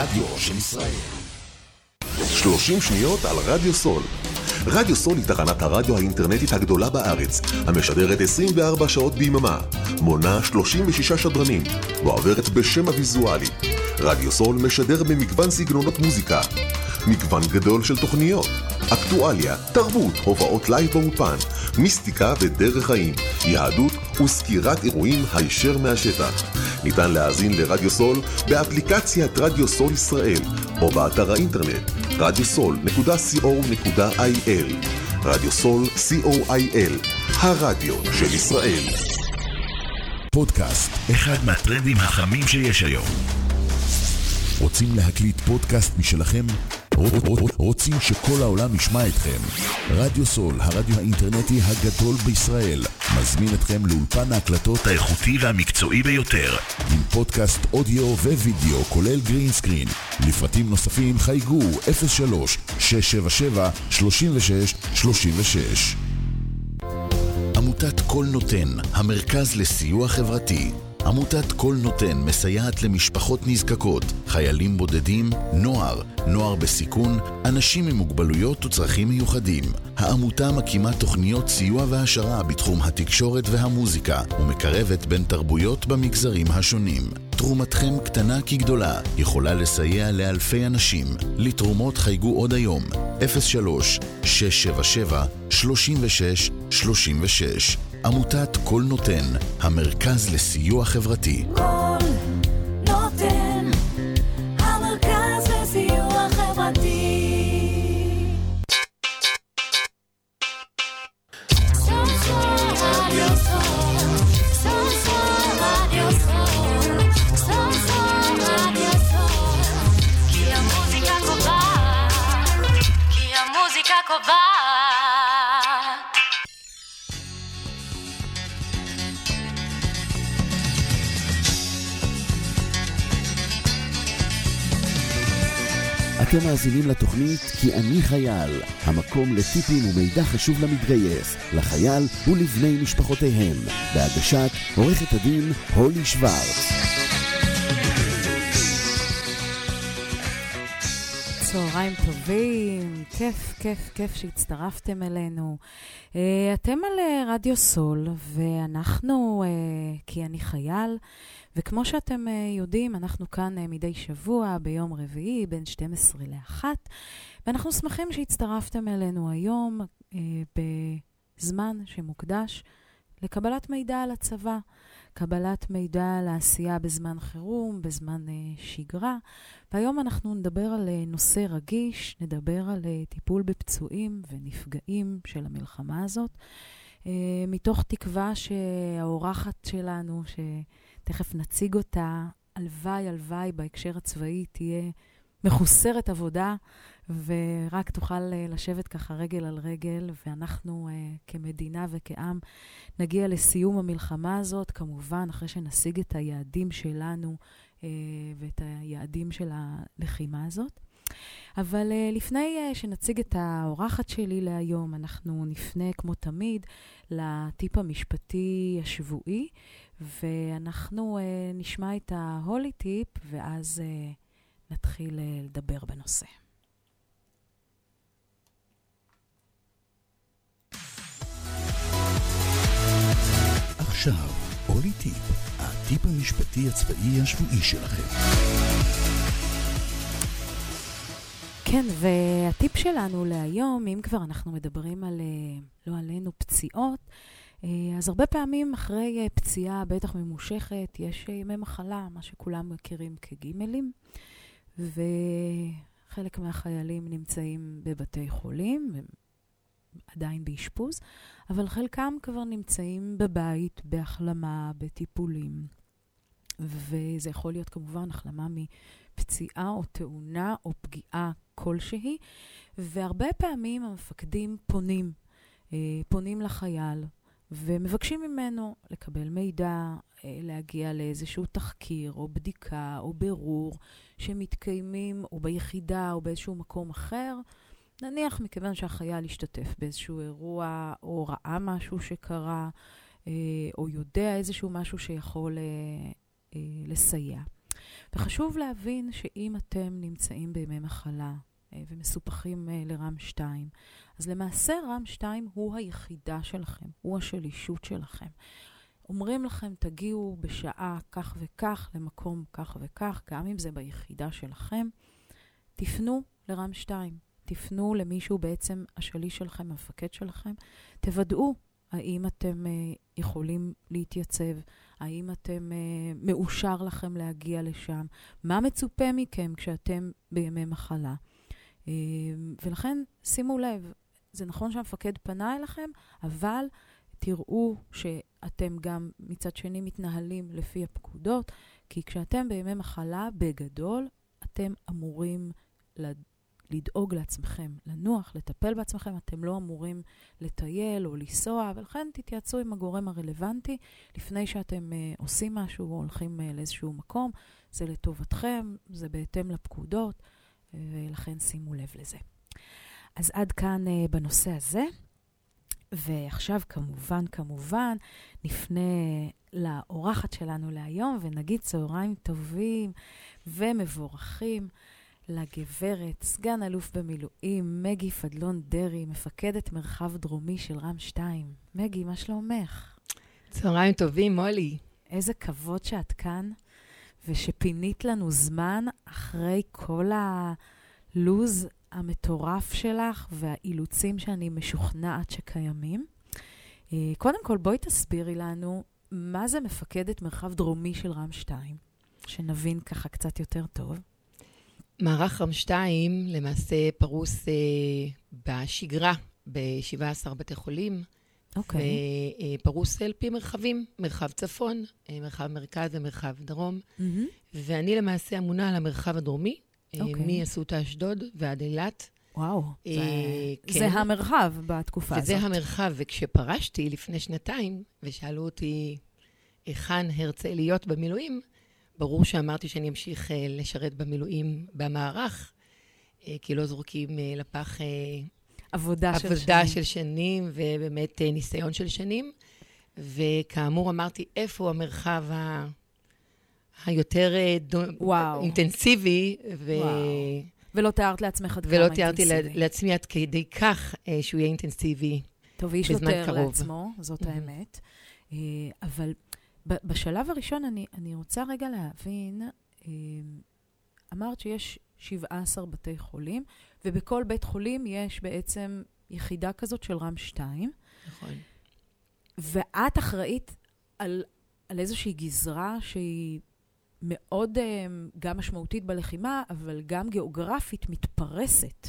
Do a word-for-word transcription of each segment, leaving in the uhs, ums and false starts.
הרדיו של ישראל. שלושים שניות על רדיו סול. רדיו סול היא תחנת הרדיו האינטרנטית הגדולה בארץ, המשדרת עשרים וארבע שעות ביממה, מונה שלושים ושישה שדרנים, ועוברת בשם הוויזואלי. רדיו סול משדר במגוון סגנונות מוזיקה, מגוון גדול של תוכניות, אקטואליה, תרבות, הופעות לייב באולפן, מיסטיקה ודרך חיים, יהדות וסקירת אירועים הישר מהשטח. ניתן להאזין לרדיו סול באפליקציית רדיו סול ישראל, או באתר האינטרנט רדיו סול נקודה סי או נקודה איי אל. רדיו סול סי או איי אל, הרדיו של ישראל. פודקאסט, אחד מהטרנדים החמים שיש היום. רוצים להקליט פודקאסט משלכם? רוצים שכל העולם ישמע אתכם? רדיו סול, הרדיו האינטרנטי הגדול בישראל, מזמין אתכם לאולפן ההקלטות האיכותי והמקצועי ביותר, עם פודקאסט אודיו ווידאו כולל גרין סקרין. לפרטים נוספים חייגו אפס שלוש שש שבע שבע שלושים ושש שלושים ושש. עמותת כל נותן, המרכז לסיוע חברתי. עמותת כל נותן מסייעת למשפחות נזקקות, חיילים בודדים, נוער, נוער בסיכון, אנשים עם מוגבלויות וצרכים מיוחדים. העמותה מקימה תוכניות סיוע והשרה בתחום התקשורת והמוזיקה, ומקרבת בין תרבויות במגזרים השונים. תרומתכם קטנה כגדולה, יכולה לסייע לאלפי אנשים. לתרומות חייגו עוד היום, אפס שלוש שש שבע שבע שלושים ושש שלושים ושש. עמותת כל נותן, המרכז לסיוע חברתי. כל נותן, המרכז לסיוע חברתי. סול סול רדיו סול, סול סול רדיו סול, סול סול רדיו סול, כי המוזיקה קובעת, כי המוזיקה קובעת. אתם מאזינים לתוכנית כי אני חייל, המקום לטיפים ומידע חשוב למתגייס, לחייל ולבני משפחותיהם, בהגשת עורכת הדין הולי שוורץ. צהריים טובים, כיף, כיף, כיף שהצטרפתם אלינו. אתם על רדיו סול, ואנחנו, כי אני חייל, וכמו שאתם יודעים, אנחנו כאן מדי שבוע ביום רביעי בין שתים עשרה לאחת, ואנחנו שמחים שהצטרפתם אלינו היום בזמן שמוקדש לקבלת מידע על הצבא, קבלת מידע על העשייה בזמן חירום, בזמן שגרה, והיום אנחנו נדבר על נושא רגיש, נדבר על טיפול בפצועים ונפגעים של המלחמה הזאת, מתוך תקווה שהאורחת שלנו, שתכף נציג אותה, הלוואי, הלוואי בהקשר הצבאי תהיה מחוסרת עבודה, ורק תוכל לשבת ככה רגל על רגל, ואנחנו כמדינה וכעם נגיע לסיום המלחמה הזאת, כמובן אחרי שנשיג את היעדים שלנו ואת היעדים של הלחימה הזאת. אבל לפני שנציג את האורחת שלי להיום, אנחנו נפנה כמו תמיד לטיפ המשפטי השבועי, ואנחנו נשמע את ההולי טיפ, ואז נתחיל לדבר בנושא. עכשיו, הולי טיפ, הטיפ המשפטי הצבאי השבועי שלכם. כן, והטיפ שלנו להיום, אם כבר אנחנו מדברים על, לא עלינו, פציעות, אז הרבה פעמים אחרי פציעה בטח ממושכת, יש ימי מחלה, מה שכולם מכירים כגימלים, וחלק מהחיילים נמצאים בבתי חולים, עדיין באשפוז, אבל חלקם כבר נמצאים בבית, בהחלמה, בטיפולים, וזה יכול להיות כמובן החלמה מפציעה או תאונה או פגיעה כלשהי, והרבה פעמים המפקדים פונים, פונים לחייל, ומבקשים ממנו לקבל מידע, להגיע לאיזשהו תחקיר או בדיקה או ברור שמתקיימים או ביחידה או באיזשהו מקום אחר, נניח מכיוון שהחייל השתתף באיזשהו אירוע או ראה משהו שקרה, או יודע איזשהו משהו שיכול לסייע. וחשוב להבין שאם אתם נמצאים בימי מחלה ומסופחים לרם שתיים, אז למעשה רם שתיים הוא היחידה שלכם, הוא השלישות שלכם. אומרים לכם, תגיעו בשעה כך וכך, למקום כך וכך, גם אם זה ביחידה שלכם, תפנו לרם שתיים, תפנו למישהו בעצם השליש שלכם, המפקד שלכם, תוודאו האם אתם uh, יכולים להתייצב, האם אתם uh, מאושר לכם להגיע לשם, מה מצופה מכם כשאתם בימי מחלה. Uh, ולכן שימו לב, זה נכון שהמפקד פנה אליכם, אבל תראו שאתם גם מצד שני מתנהלים לפי הפקודות, כי כשאתם בימי מחלה בגדול, אתם אמורים לדאוג לעצמכם, לנוח, לטפל בעצמכם, אתם לא אמורים לטייל או לנסוע, ולכן תתייעצו עם הגורם הרלוונטי לפני שאתם uh, עושים משהו או הולכים uh, לאיזשהו מקום, זה לטובתכם, זה בהתאם לפקודות, ולכן שימו לב לזה. אז עד כאן uh, בנושא הזה. ועכשיו כמובן, כמובן, נפנה לאורחת שלנו להיום, ונגיד צהריים טובים ומבורכים לגברת, סגן אלוף במילואים, מגי פדלון דרי, מפקדת מרחב דרומי של רם שתיים. מגי, מה שלומך? צהריים טובים, מולי. איזה כבוד שאת כאן, ושפינית לנו זמן אחרי כל הלוז המטורף שלך והאילוצים שאני משוכנעת שקיימים. קודם כל, בואי תסבירי לנו מה זה מפקדת מרחב דרומי של רם שתיים, שנבין ככה קצת יותר טוב. מערך רם שתיים למעשה פרוס אה, בשגרה ב-שבעה עשר בתי חולים, אוקיי. ופרוס על פי מרחבים, מרחב צפון, מרחב מרכז ומרחב דרום, Mm-hmm. ואני למעשה אמונה על המרחב הדרומי, אוקיי. מאסותא אשדוד ועד אילת. וואו, אה, זה, כן. זה המרחב בתקופה וזה הזאת. המרחב, וכשפרשתי לפני שנתיים, ושאלו אותי היכן הרצה להיות במילואים, ברור שאמרתי שאני אמשיך uh, לשרת במילואים במערך, uh, כי לא זורקים uh, לפח uh, עבודה, של, עבודה שנים. של שנים, ובאמת uh, ניסיון של שנים. וכאמור אמרתי, איפה המרחב ה... היותר uh, דו... אינטנסיבי, ו... ולא תיארת לעצמך עד כמה ולא אינטנסיבי. תיארתי לעצמי עד כדי כך uh, שהוא יהיה אינטנסיבי טוב, איש בזמן יותר קרוב. לעצמו, זאת Mm-hmm. האמת. Uh, אבל ב- בשלב הראשון אני, אני רוצה רגע להבין, uh, אמרת שיש שבעה עשר בתי חולים, ובכל בית חולים יש בעצם יחידה כזאת של רם שתיים. נכון. ואת אחראית על, על איזושהי גזרה שהיא מאוד uh, גם משמעותית בלחימה, אבל גם גיאוגרפית מתפרסת.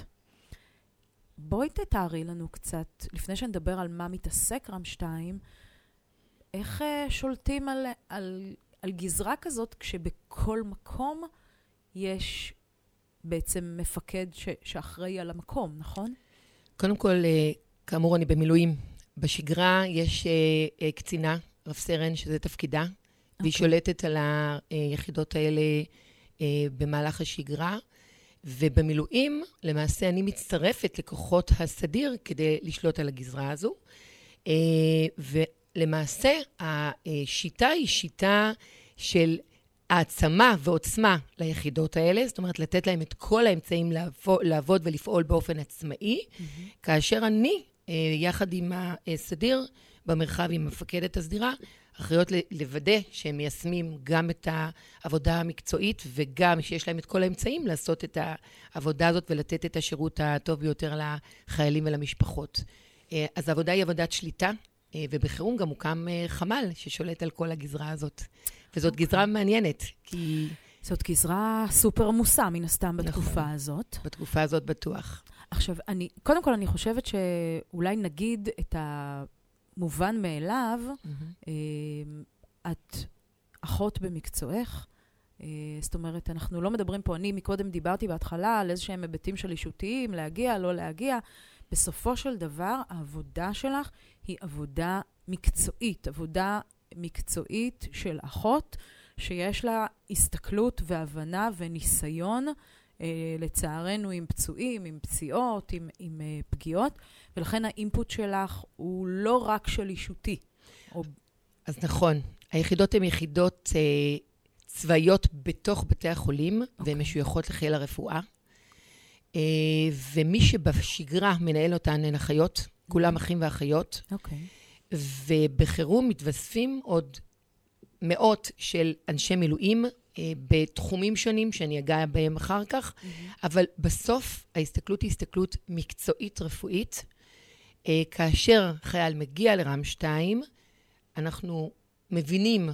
בואי תתארי לנו קצת, לפני שנדבר על מה מתעסק רם שתיים, איך uh, שולטים על, על, על גזרה כזאת, כשבכל מקום יש בעצם מפקד ש, שאחראי על המקום, נכון? קודם כל, כאמור, אני במילואים. בשגרה יש uh, uh, קצינה, רב סרן, שזה תפקידה, okay. והיא שולטת על היחידות האלה uh, במהלך השגרה, ובמילואים, למעשה, אני מצטרפת לכוחות הסדיר כדי לשלוט על הגזרה הזו, uh, ולמעשה, השיטה היא שיטה של העצמה ועוצמה ליחידות האלה, זאת אומרת, לתת להם את כל האמצעים לעבוד, לעבוד ולפעול באופן עצמאי, mm-hmm. כאשר אני, יחד עם הסדיר, במרחב עם מפקדת הסדירה, אחריות לוודא שהם מיישמים גם את העבודה המקצועית, וגם שיש להם את כל האמצעים לעשות את העבודה הזאת, ולתת את השירות הטוב ביותר לחיילים ולמשפחות. אז העבודה היא עבודת שליטה, ובחירום גם הוקם חמ"ל ששולט על כל הגזרה הזאת. וזאת okay. גזרה מעניינת, כי... זאת גזרה סופר עמוסה, מן הסתם, בתקופה נכון. הזאת. בתקופה הזאת בטוח. עכשיו, אני, קודם כל אני חושבת שאולי נגיד את המובן מאליו, mm-hmm. אה, את אחות במקצועך, אה, זאת אומרת, אנחנו לא מדברים פה, אני מקודם דיברתי בהתחלה על איזשהם היבטים של אישותיים, להגיע, לא להגיע. בסופו של דבר, העבודה שלך היא עבודה מקצועית, עבודה מקצועית של אחות, שיש לה הסתכלות והבנה וניסיון, אה, לצערנו עם פצועים, עם פציעות, עם, עם אה, פגיעות, ולכן האינפוט שלך הוא לא רק של אישותי. או... אז נכון, היחידות הן יחידות אה, צבאיות בתוך בתי החולים, אוקיי. והן משויכות לחיל הרפואה. אה, ומי שבשגרה מנהל אותן הן אחיות, כולם אחים ואחיות. אוקיי. ובחירום מתווספים עוד מאות של אנשי מילואים, אה, בתחומים שונים שאני אגע בהם אחר כך, אבל בסוף ההסתכלות היא הסתכלות מקצועית רפואית. אה, כאשר חייל מגיע לרם שתיים, אנחנו מבינים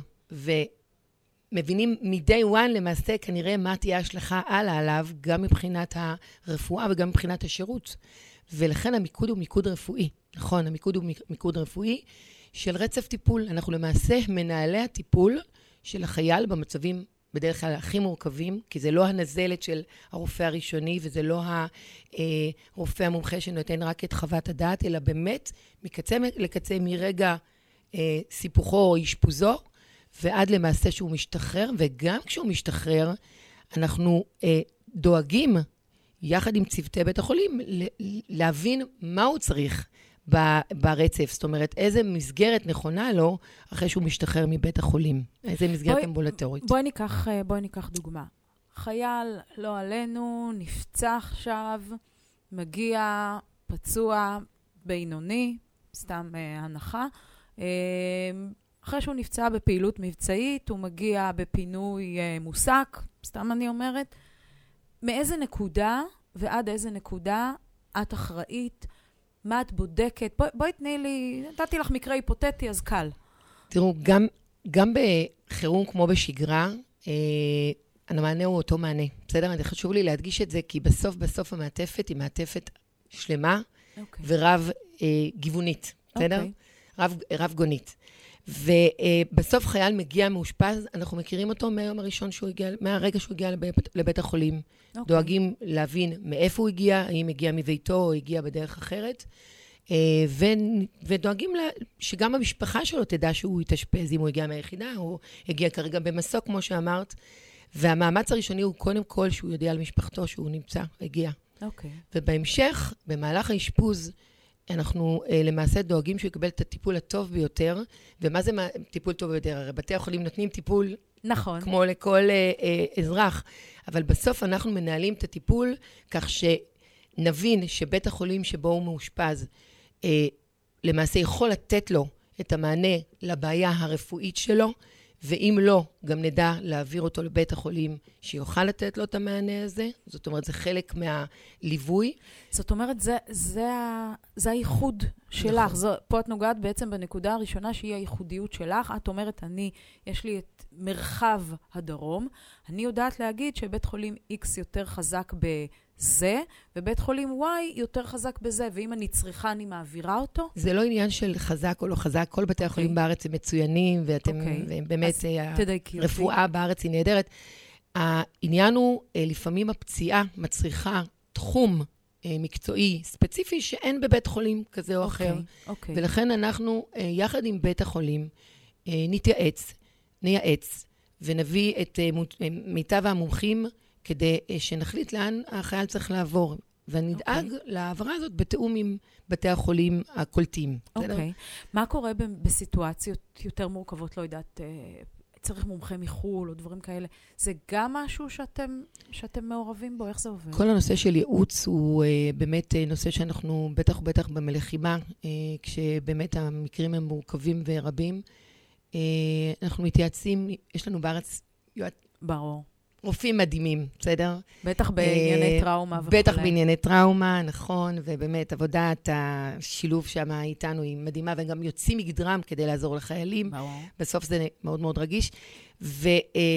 ומבינים מ-day one למעשה כנראה מה תהיה ההשלכה הלאה עליו, גם מבחינת הרפואה וגם מבחינת השירות. ולכן המיקוד הוא מיקוד רפואי. נכון, המיקוד הוא מיקוד רפואי של רצף טיפול. אנחנו למעשה מנהלי הטיפול של החייל במצבים בדרך כלל הכי מורכבים, כי זה לא הנזלת של הרופא הראשוני, וזה לא הרופא המומחה שנותן רק את חוות הדעת, אלא באמת מקצה לקצה מרגע אה, סיפוחו או אשפוזו, ועד למעשה שהוא משתחרר, וגם כשהוא משתחרר, אנחנו אה, דואגים, יחד עם צוותי בית החולים, להבין מה הוא צריך ברצף. זאת אומרת, איזה מסגרת נכונה לו אחרי שהוא משתחרר מבית החולים. איזה מסגרת בוא, אמבולטורית. בואי ניקח, בואי ניקח דוגמה. חייל, לא עלינו, נפצע עכשיו, מגיע פצוע בינוני, סתם אה, הנחה. אה, אחרי שהוא נפצע בפעילות מבצעית, הוא מגיע בפינוי אה, מוסק, סתם אני אומרת. מאיזה נקודה ועד איזה נקודה את אחראית, מה את בודקת? בואי, בואי תני לי, נתתי לך מקרה היפותטי, אז קל. תראו, גם, גם בחירום כמו בשגרה, אה, המענה הוא אותו מענה. בסדר? אני חשוב לי להדגיש את זה, כי בסוף, בסוף המעטפת היא מעטפת שלמה okay. ורב אה, גיוונית. בסדר? Okay. רב, רב גונית. ובסוף חייל מגיע מאושפז, אנחנו מכירים אותו מהיום הראשון שהוא הגיע, מהרגע שהוא הגיע לבית, לבית החולים. Okay. דואגים להבין מאיפה הוא הגיע, האם הגיע מביתו או הגיע בדרך אחרת, ו, ודואגים לה, שגם המשפחה שלו תדע שהוא יתאשפז, אם הוא הגיע מהיחידה, או הגיע כרגע במסוק, כמו שאמרת, והמאמץ הראשוני הוא קודם כל שהוא יודע על משפחתו שהוא נמצא, הגיע. Okay. ובהמשך, במהלך האשפוז, אנחנו uh, למעשה דואגים שהוא יקבל את הטיפול הטוב ביותר, ומה זה טיפול טוב ביותר? הרי בתי החולים נותנים טיפול נכון. כמו לכל uh, uh, אזרח, אבל בסוף אנחנו מנהלים את הטיפול כך שנבין שבית החולים שבו הוא מאושפז, uh, למעשה יכול לתת לו את המענה לבעיה הרפואית שלו, ואם לא, גם נדע להעביר אותו לבית החולים שיוכל לתת לו את המענה הזה. זאת אומרת, זה חלק מהליווי. זאת אומרת, זה, זה, זה הייחוד שלך. נכון. זו, פה את נוגעת בעצם בנקודה הראשונה שהיא הייחודיות שלך. את אומרת, אני, יש לי את מרחב הדרום. אני יודעת להגיד שבית חולים X יותר חזק בזה, ובית חולים Y יותר חזק בזה, ואם אני צריכה, אני מעבירה אותו. זה לא עניין של חזק או לא חזק. כל בתי החולים okay. בארץ הם מצוינים, ואתם okay. באמת, הרפואה בארץ היא נהדרת. העניין הוא, לפעמים הפציעה מצריכה תחום מקצועי ספציפי שאין בבית חולים כזה או אחר. Okay. Okay. ולכן אנחנו, יחד עם בית החולים, נתייעץ, נייעץ, ונביא את מיטב המומחים כדי שנחליט לאן החייל צריך לעבור. ונדאג okay. לעברה הזאת בתאום עם בתי החולים הקולטים. אוקיי. Okay. מה קורה בסיטואציות יותר מורכבות, לא יודעת, צריך מומחה מחול או דברים כאלה? זה גם משהו שאתם, שאתם מעורבים בו? איך זה עובד? כל הנושא של ייעוץ הוא uh, באמת uh, נושא שאנחנו בטח ובטח במלחימה, uh, כשבאמת המקרים הם מורכבים ורבים. Uh, אנחנו מתייעצים, יש לנו בארץ ברור. רופאים מדהימים, בסדר? בטח בענייני טראומה וכו'. בטח בענייני טראומה, נכון, ובאמת עבודת השילוב שם איתנו היא מדהימה, וגם יוצאים מגדרם כדי לעזור לחיילים. ברור. בסוף זה מאוד מאוד רגיש. ו,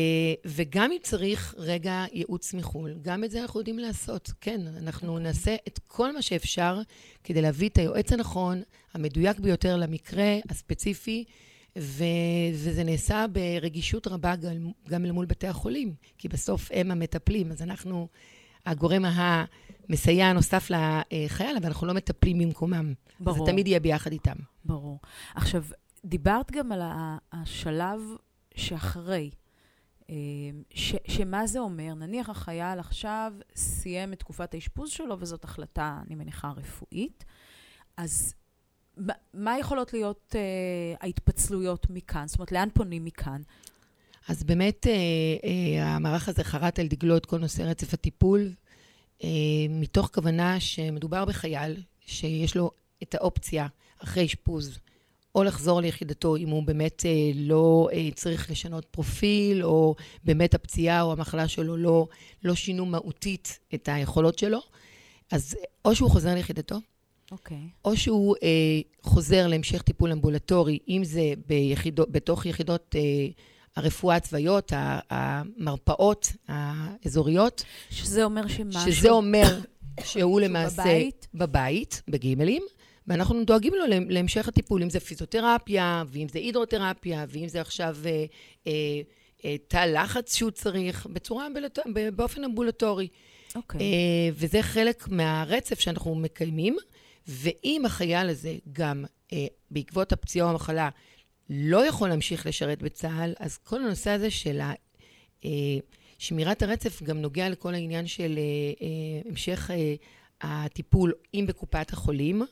וגם אם צריך רגע ייעוץ מחול, גם את זה אנחנו יודעים לעשות. כן, אנחנו okay. נעשה את כל מה שאפשר כדי להביא את היועץ הנכון, המדויק ביותר למקרה הספציפי, ו- וזה נעשה ברגישות רבה גם, גם למול בתי החולים, כי בסוף הם המטפלים, אז אנחנו הגורם המסייע הנוסף לחייל, אבל אנחנו לא מטפלים במקומם. ברור. זה תמיד יהיה ביחד איתם. ברור. עכשיו, דיברת גם על השלב שאחרי, ש- שמה זה אומר? נניח החייל עכשיו סיים את תקופת האשפוז שלו, וזאת החלטה, אני מניחה, רפואית, אז מה יכולות להיות uh, ההתפצלויות מכאן? זאת אומרת, לאן פונים מכאן? אז באמת אה, אה, המערך הזה חרט על דגלו את כל נושא רצף הטיפול, אה, מתוך כוונה שמדובר בחייל שיש לו את האופציה אחרי אשפוז, או לחזור ליחידתו אם הוא באמת אה, לא אה, צריך לשנות פרופיל, או באמת הפציעה או המחלה שלו לא, לא שינו מהותית את היכולות שלו. אז או שהוא חוזר ליחידתו, אוקיי. או שהוא אה, חוזר להמשך טיפול אמבולטורי, אם זה ביחידו, בתוך יחידות אה, הרפואה הצבאיות, המרפאות האזוריות. שזה אומר שמשהו... שזה אומר שהוא למעשה... בבית? בבית, בגימלים, ואנחנו דואגים לו להמשך הטיפול, אם זה פיזיותרפיה, ואם זה הידרותרפיה, ואם זה עכשיו אה, אה, אה, תא לחץ שהוא צריך, בצורה אמבולט... באופן אמבולטורי. אוקיי. אה, וזה חלק מהרצף שאנחנו מקיימים, ואם החייל הזה גם אה, בעקבות הפציעה או המחלה לא יכול להמשיך לשרת בצה"ל, אז כל הנושא הזה של ה, אה, שמירת הרצף גם נוגע לכל העניין של אה, אה, המשך אה, הטיפול, אם בקופת החולים,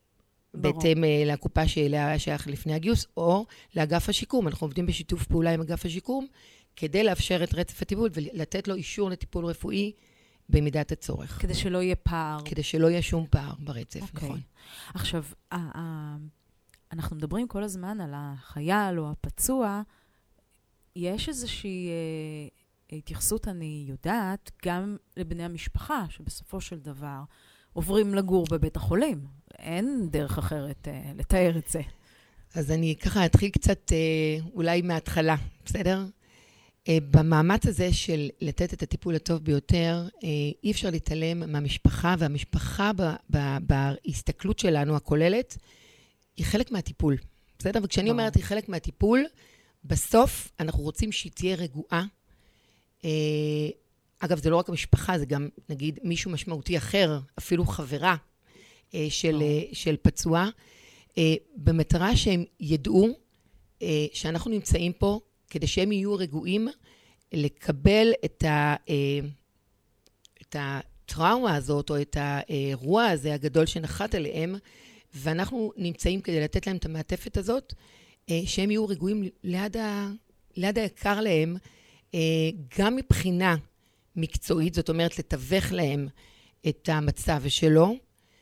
בהתאם אה, לקופה שאליה שייך לפני הגיוס, או לאגף השיקום. אנחנו עובדים בשיתוף פעולה עם אגף השיקום, כדי לאפשר את רצף הטיפול ולתת לו אישור לטיפול רפואי במידת הצורך. כדי שלא יהיה פער. כדי שלא יהיה שום פער ברצף, אוקיי. נכון. עכשיו, ה- ה- אנחנו מדברים כל הזמן על החייל או הפצוע. יש איזושהי אה, התייחסות, אני יודעת, גם לבני המשפחה, שבסופו של דבר עוברים לגור בבית החולים. אין דרך אחרת אה, לתאר את זה. אז אני ככה אתחיל קצת אה, אולי מההתחלה, בסדר? אה, במאמץ הזה של לתת את הטיפול הטוב ביותר, אה, אי אפשר להתעלם מהמשפחה, והמשפחה ב- ב- בהסתכלות שלנו הכוללת, היא חלק מהטיפול, בסדר? וכשאני אומרת היא חלק מהטיפול, בסוף אנחנו רוצים שהיא תהיה רגועה. אה, אגב, זה לא רק המשפחה, זה גם נגיד מישהו משמעותי אחר, אפילו חברה אה, של, אה, של פצוע, אה, במטרה שהם ידעו אה, שאנחנו נמצאים פה, כדי שהם יהיו רגועים, לקבל את, ה, אה, את הטראומה הזאת, או את האירוע הזה הגדול שנחת עליהם, ואנחנו נמצאים כדי לתת להם את המעטפת הזאת, אה, שהם יהיו רגועים ליד, ה, ליד היקר להם, אה, גם מבחינה מקצועית, זאת אומרת, לתווך להם את המצב שלו,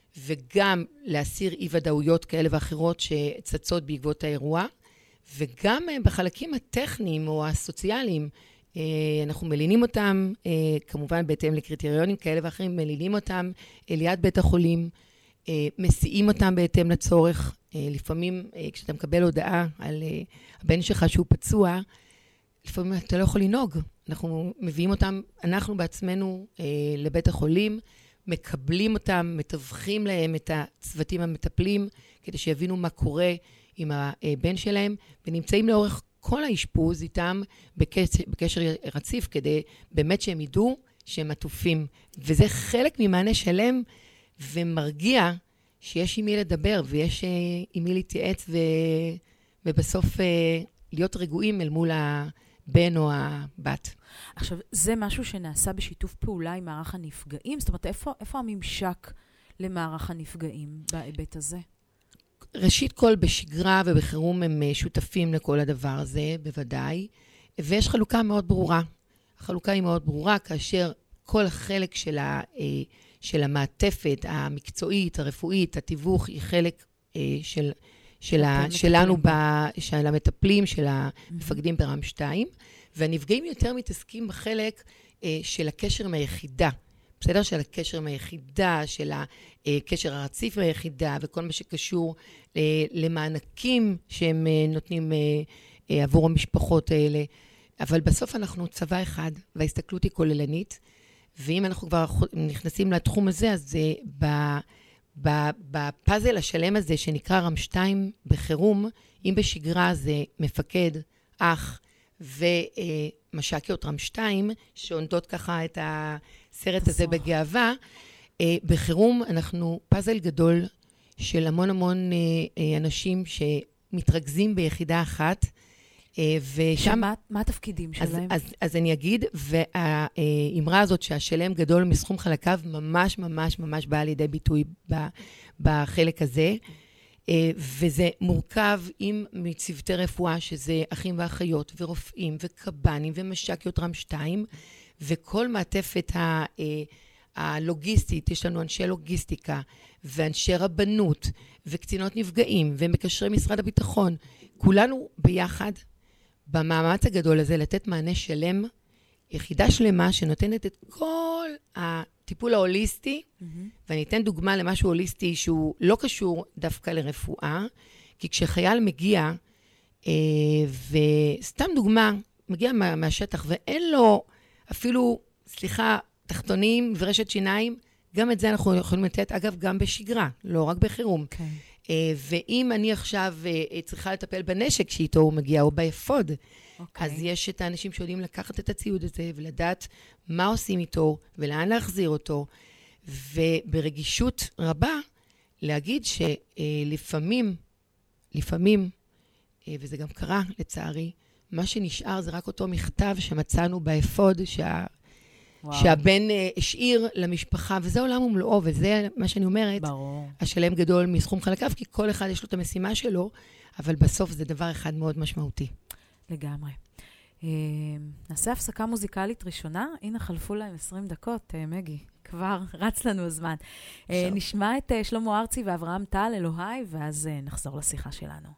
וגם להסיר אי ודאויות כאלה ואחרות שצצות בעקבות האירוע, וגם בחלקים הטכניים או הסוציאליים, אנחנו מלינים אותם, כמובן בהתאם לקריטריונים כאלה ואחרים, מלינים אותם ליד בית החולים, מסיעים אותם בהתאם לצורך. לפעמים כשאתה מקבל הודעה על הבן שלך שהוא פצוע, לפעמים אתה לא יכול לנהוג. אנחנו מביאים אותם, אנחנו בעצמנו לבית החולים, מקבלים אותם, מתווכים להם את הצוותים המטפלים, כדי שיבינו מה קורה עם הבן שלהם, ונמצאים לאורך כל האשפוז איתם בקשר, בקשר רציף, כדי באמת שהם ידעו שהם עטופים. וזה חלק ממענה שלם ומרגיע שיש עם מי לדבר, ויש עם מי להתייעץ, ו... ובסוף להיות רגועים אל מול הבן או הבת. עכשיו, זה משהו שנעשה בשיתוף פעולה עם מערך הנפגעים? זאת אומרת, איפה, איפה הממשק למערך הנפגעים בהיבט הזה? ראשית כל, בשגרה ובחירום הם שותפים לכל הדבר הזה, בוודאי, ויש חלוקה מאוד ברורה. החלוקה היא מאוד ברורה, כאשר כל החלק של, ה, של המעטפת המקצועית, הרפואית, התיווך, היא חלק של, של ה, שלנו, ב, של המטפלים, של המפקדים ברם שתיים, והנפגעים יותר מתעסקים בחלק של הקשר עם היחידה. בסדר? של הקשר עם היחידה, של הקשר הרציף עם היחידה, וכל מה שקשור למענקים שהם נותנים עבור המשפחות האלה. אבל בסוף אנחנו צבא אחד, וההסתכלות היא כוללנית, ואם אנחנו כבר נכנסים לתחום הזה, אז בפאזל השלם הזה שנקרא רם שתיים בחירום, אם בשגרה זה מפקד, אח ומש"קיות רם שתיים, שעונדות ככה את הסרט הזה בגאווה, בחירום אנחנו פאזל גדול של המון המון אנשים שמתרכזים ביחידה אחת, ושם... מה, מה התפקידים שלהם? אז, אז, אז אני אגיד, והאמרה הזאת שהשלם גדול מסכום חלקיו ממש ממש ממש באה לידי ביטוי בחלק הזה. וזה מורכב עם מצוותי רפואה, שזה אחים ואחיות ורופאים וקב"נים ומש"קיות רם-שתיים, וכל מעטפת ה... הלוגיסטית, יש לנו אנשי לוגיסטיקה ואנשי רבנות וקצינות נפגעים ומקשרי משרד הביטחון. כולנו ביחד במאמץ הגדול הזה לתת מענה שלם, יחידה שלמה שנותנת את כל הטיפול ההוליסטי, mm-hmm. ואני אתן דוגמה למשהו הוליסטי שהוא לא קשור דווקא לרפואה, כי כשחייל מגיע, אה, וסתם דוגמה, מגיע מה, מהשטח ואין לו אפילו, סליחה, תחתונים ורשת שיניים, גם את זה אנחנו יכולים לתת, אגב, גם בשגרה, לא רק בחירום. Okay. Uh, ואם אני עכשיו uh, צריכה לטפל בנשק שאיתו הוא מגיע, או באפוד, okay. אז יש את האנשים שיודעים לקחת את הציוד הזה, ולדעת מה עושים איתו, ולאן להחזיר אותו, וברגישות רבה, להגיד שלפעמים, לפעמים, uh, וזה גם קרה לצערי, מה שנשאר זה רק אותו מכתב שמצאנו באפוד, שה... וואו. שהבן השאיר למשפחה, וזה עולם ומלואו, וזה מה שאני אומרת, ברור. השלם גדול מסכום חלקיו, כי כל אחד יש לו את המשימה שלו, אבל בסוף זה דבר אחד מאוד משמעותי. לגמרי. נעשה הפסקה מוזיקלית ראשונה, הנה חלפו להם עשרים דקות, מגי, כבר רץ לנו הזמן. נשמע את שלמה ארצי ואברהם טל, אלוהי, ואז נחזור לשיחה שלנו.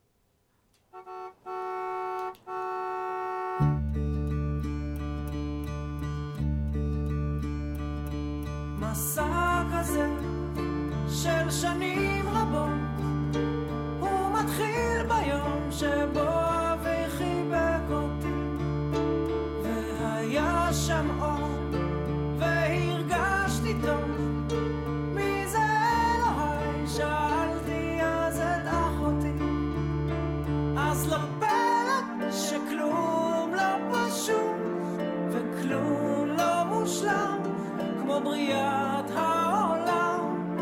מסע כזה של שנים רבות, הוא מתחיל ביום שבו אבי חיבק אותי, והיה שם אור והרגשתי טוב. מי זה אלוהי? שאלתי אז את אחותי. אז לא פלא שכלום לא פשוט וכלום לא מושלם כמו בריאת העולם.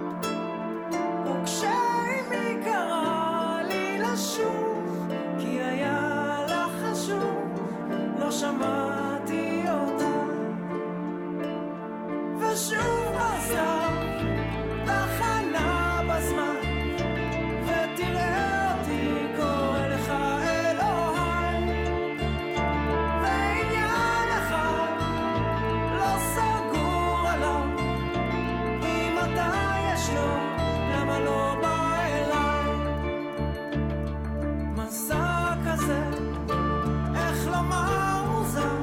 וכשאימי קרא לי לשוב, כי היה לה חשוב, לא שמעתי אותה. ושוב עזב תחנה בזמן, ותראה אותי קורא לך אלוהי. ועניין אחד לא סגור עליו, אם אתה יש לו, למה לא בא אליי? מסע כזה, איך לומר מוזר,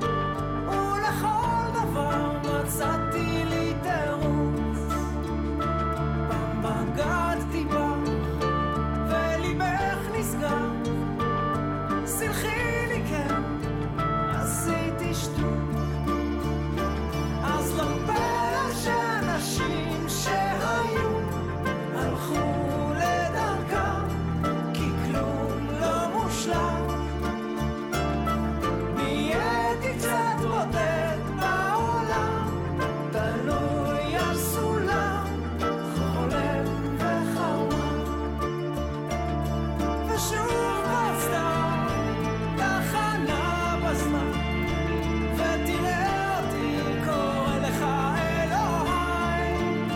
ולכל דבר מצאתי לי תירוץ. פעם בגדתי בך וליבך נסגר, סלחי לי כן, עשיתי שטות. אז לא פלא שאנשים שהיו הלכו לדרכם, כי כלום לא מושלם. נהייתי קצת בודד בעולם, תלוי על סולם, חולם וחרמן. ושוב רצתה תחנה בזמן, ותראה אותי קורא לך אלוהי.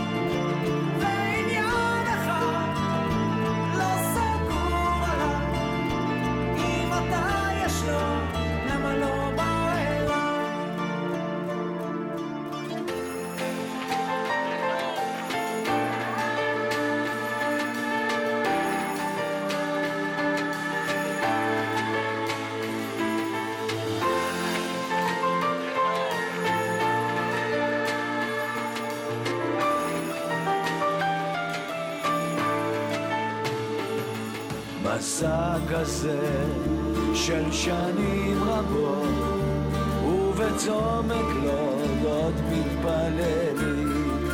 ועניין אחד לא סגור עליו, אם אתה יש לו, למה לא בא אליי? מסע כזה של שנים רבות, ובצומק לולות מתפללים.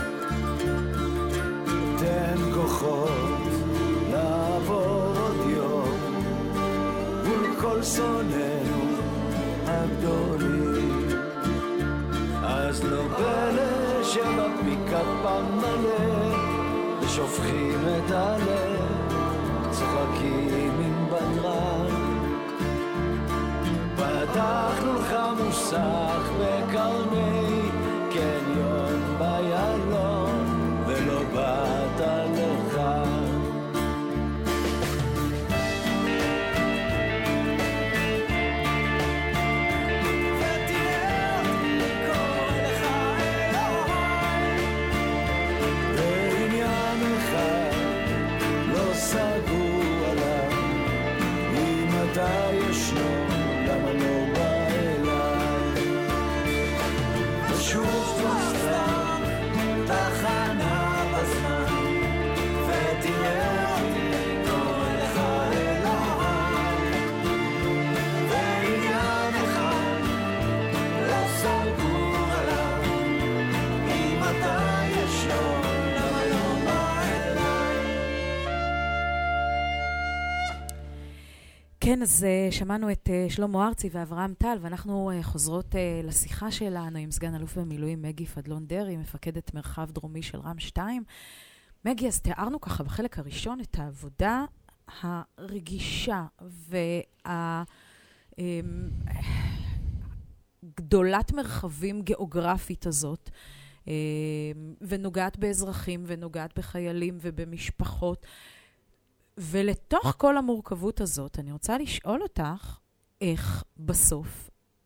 תן כוחות לעבור עוד יום מול כל שונאינו הגדולים. אז לא פלא שבפיקפם מלא ושופכים את הלב, צוחקים עם בדרן. פתחנו לך מוסך בקרני קניון ביילון, ולא באת לך. תחנה בזמן, ותראה אותי קורא לך אלוהי, ועניין אחד לא סגור עליו, אם אתה ישנו למה לא בא אליי. כן, אז uh, שמענו את uh, שלמה ארצי ואברהם טל, ואנחנו uh, חוזרות uh, לשיחה שלנו עם סגן אלוף במילואים מגי פדלון דרי, מפקדת מרחב דרומי של רם שתיים. מגי, אז תיארנו ככה בחלק הראשון את העבודה הרגישה והגדולת מרחבים גיאוגרפית הזאת, uh, ונוגעת באזרחים ונוגעת בחיילים ובמשפחות. ולתוך כל המורכבות הזאת, אני רוצה לשאול אותך, איך בסוף,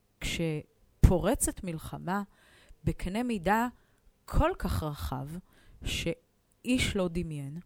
כשפורצת מלחמה בקנה מידה כל כך רחב, שאיש לא דמיין,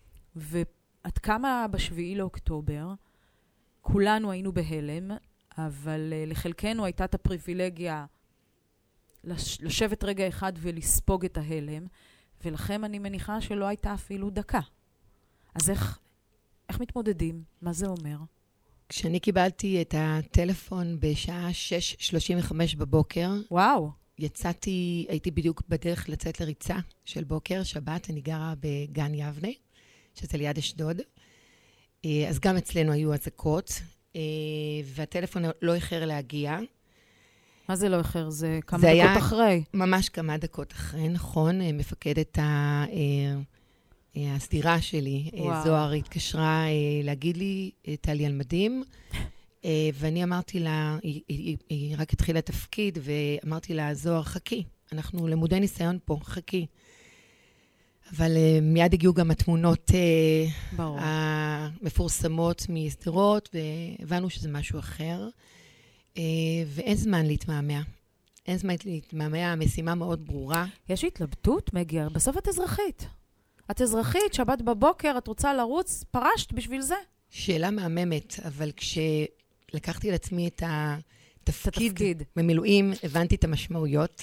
ועד כמה בשביעי לאוקטובר, כולנו היינו בהלם, אבל uh, לחלקנו הייתה את הפריבילגיה לש- לשבת רגע אחד ולספוג את ההלם, ולכם אני מניחה שלא הייתה אפילו דקה. אז איך... איך מתמודדים? מה זה אומר? כשאני קיבלתי את הטלפון בשעה שש שלושים וחמש בבוקר, וואו. יצאתי, הייתי בדיוק בדרך לצאת לריצה של בוקר, שבת, אני גרה בגן יבנה, שזה ליד אשדוד. אז גם אצלנו היו אזעקות, והטלפון לא איחר להגיע. מה זה לא איחר? זה כמה זה דקות היה אחרי. ממש כמה דקות אחרי, נכון. מפקדת ה... הסדירה שלי, וואו. זוהר, התקשרה להגיד לי, טלי על מדים, ואני אמרתי לה, היא, היא, היא רק התחילה תפקיד, ואמרתי לה, זוהר, חכי, אנחנו למודי ניסיון פה, חכי. אבל מיד הגיעו גם התמונות ברור. המפורסמות מסדירות, והבנו שזה משהו אחר, ואין זמן להתמהמה. אין זמן להתמהמה, המשימה מאוד ברורה. יש התלבטות, מגיע, בסוף את אזרחית. את אזרחית, שבת בבוקר, את רוצה לרוץ, פרשת בשביל זה? שאלה מהממת, אבל כשלקחתי על עצמי את התפקיד, התפקיד. במילואים, הבנתי את המשמעויות,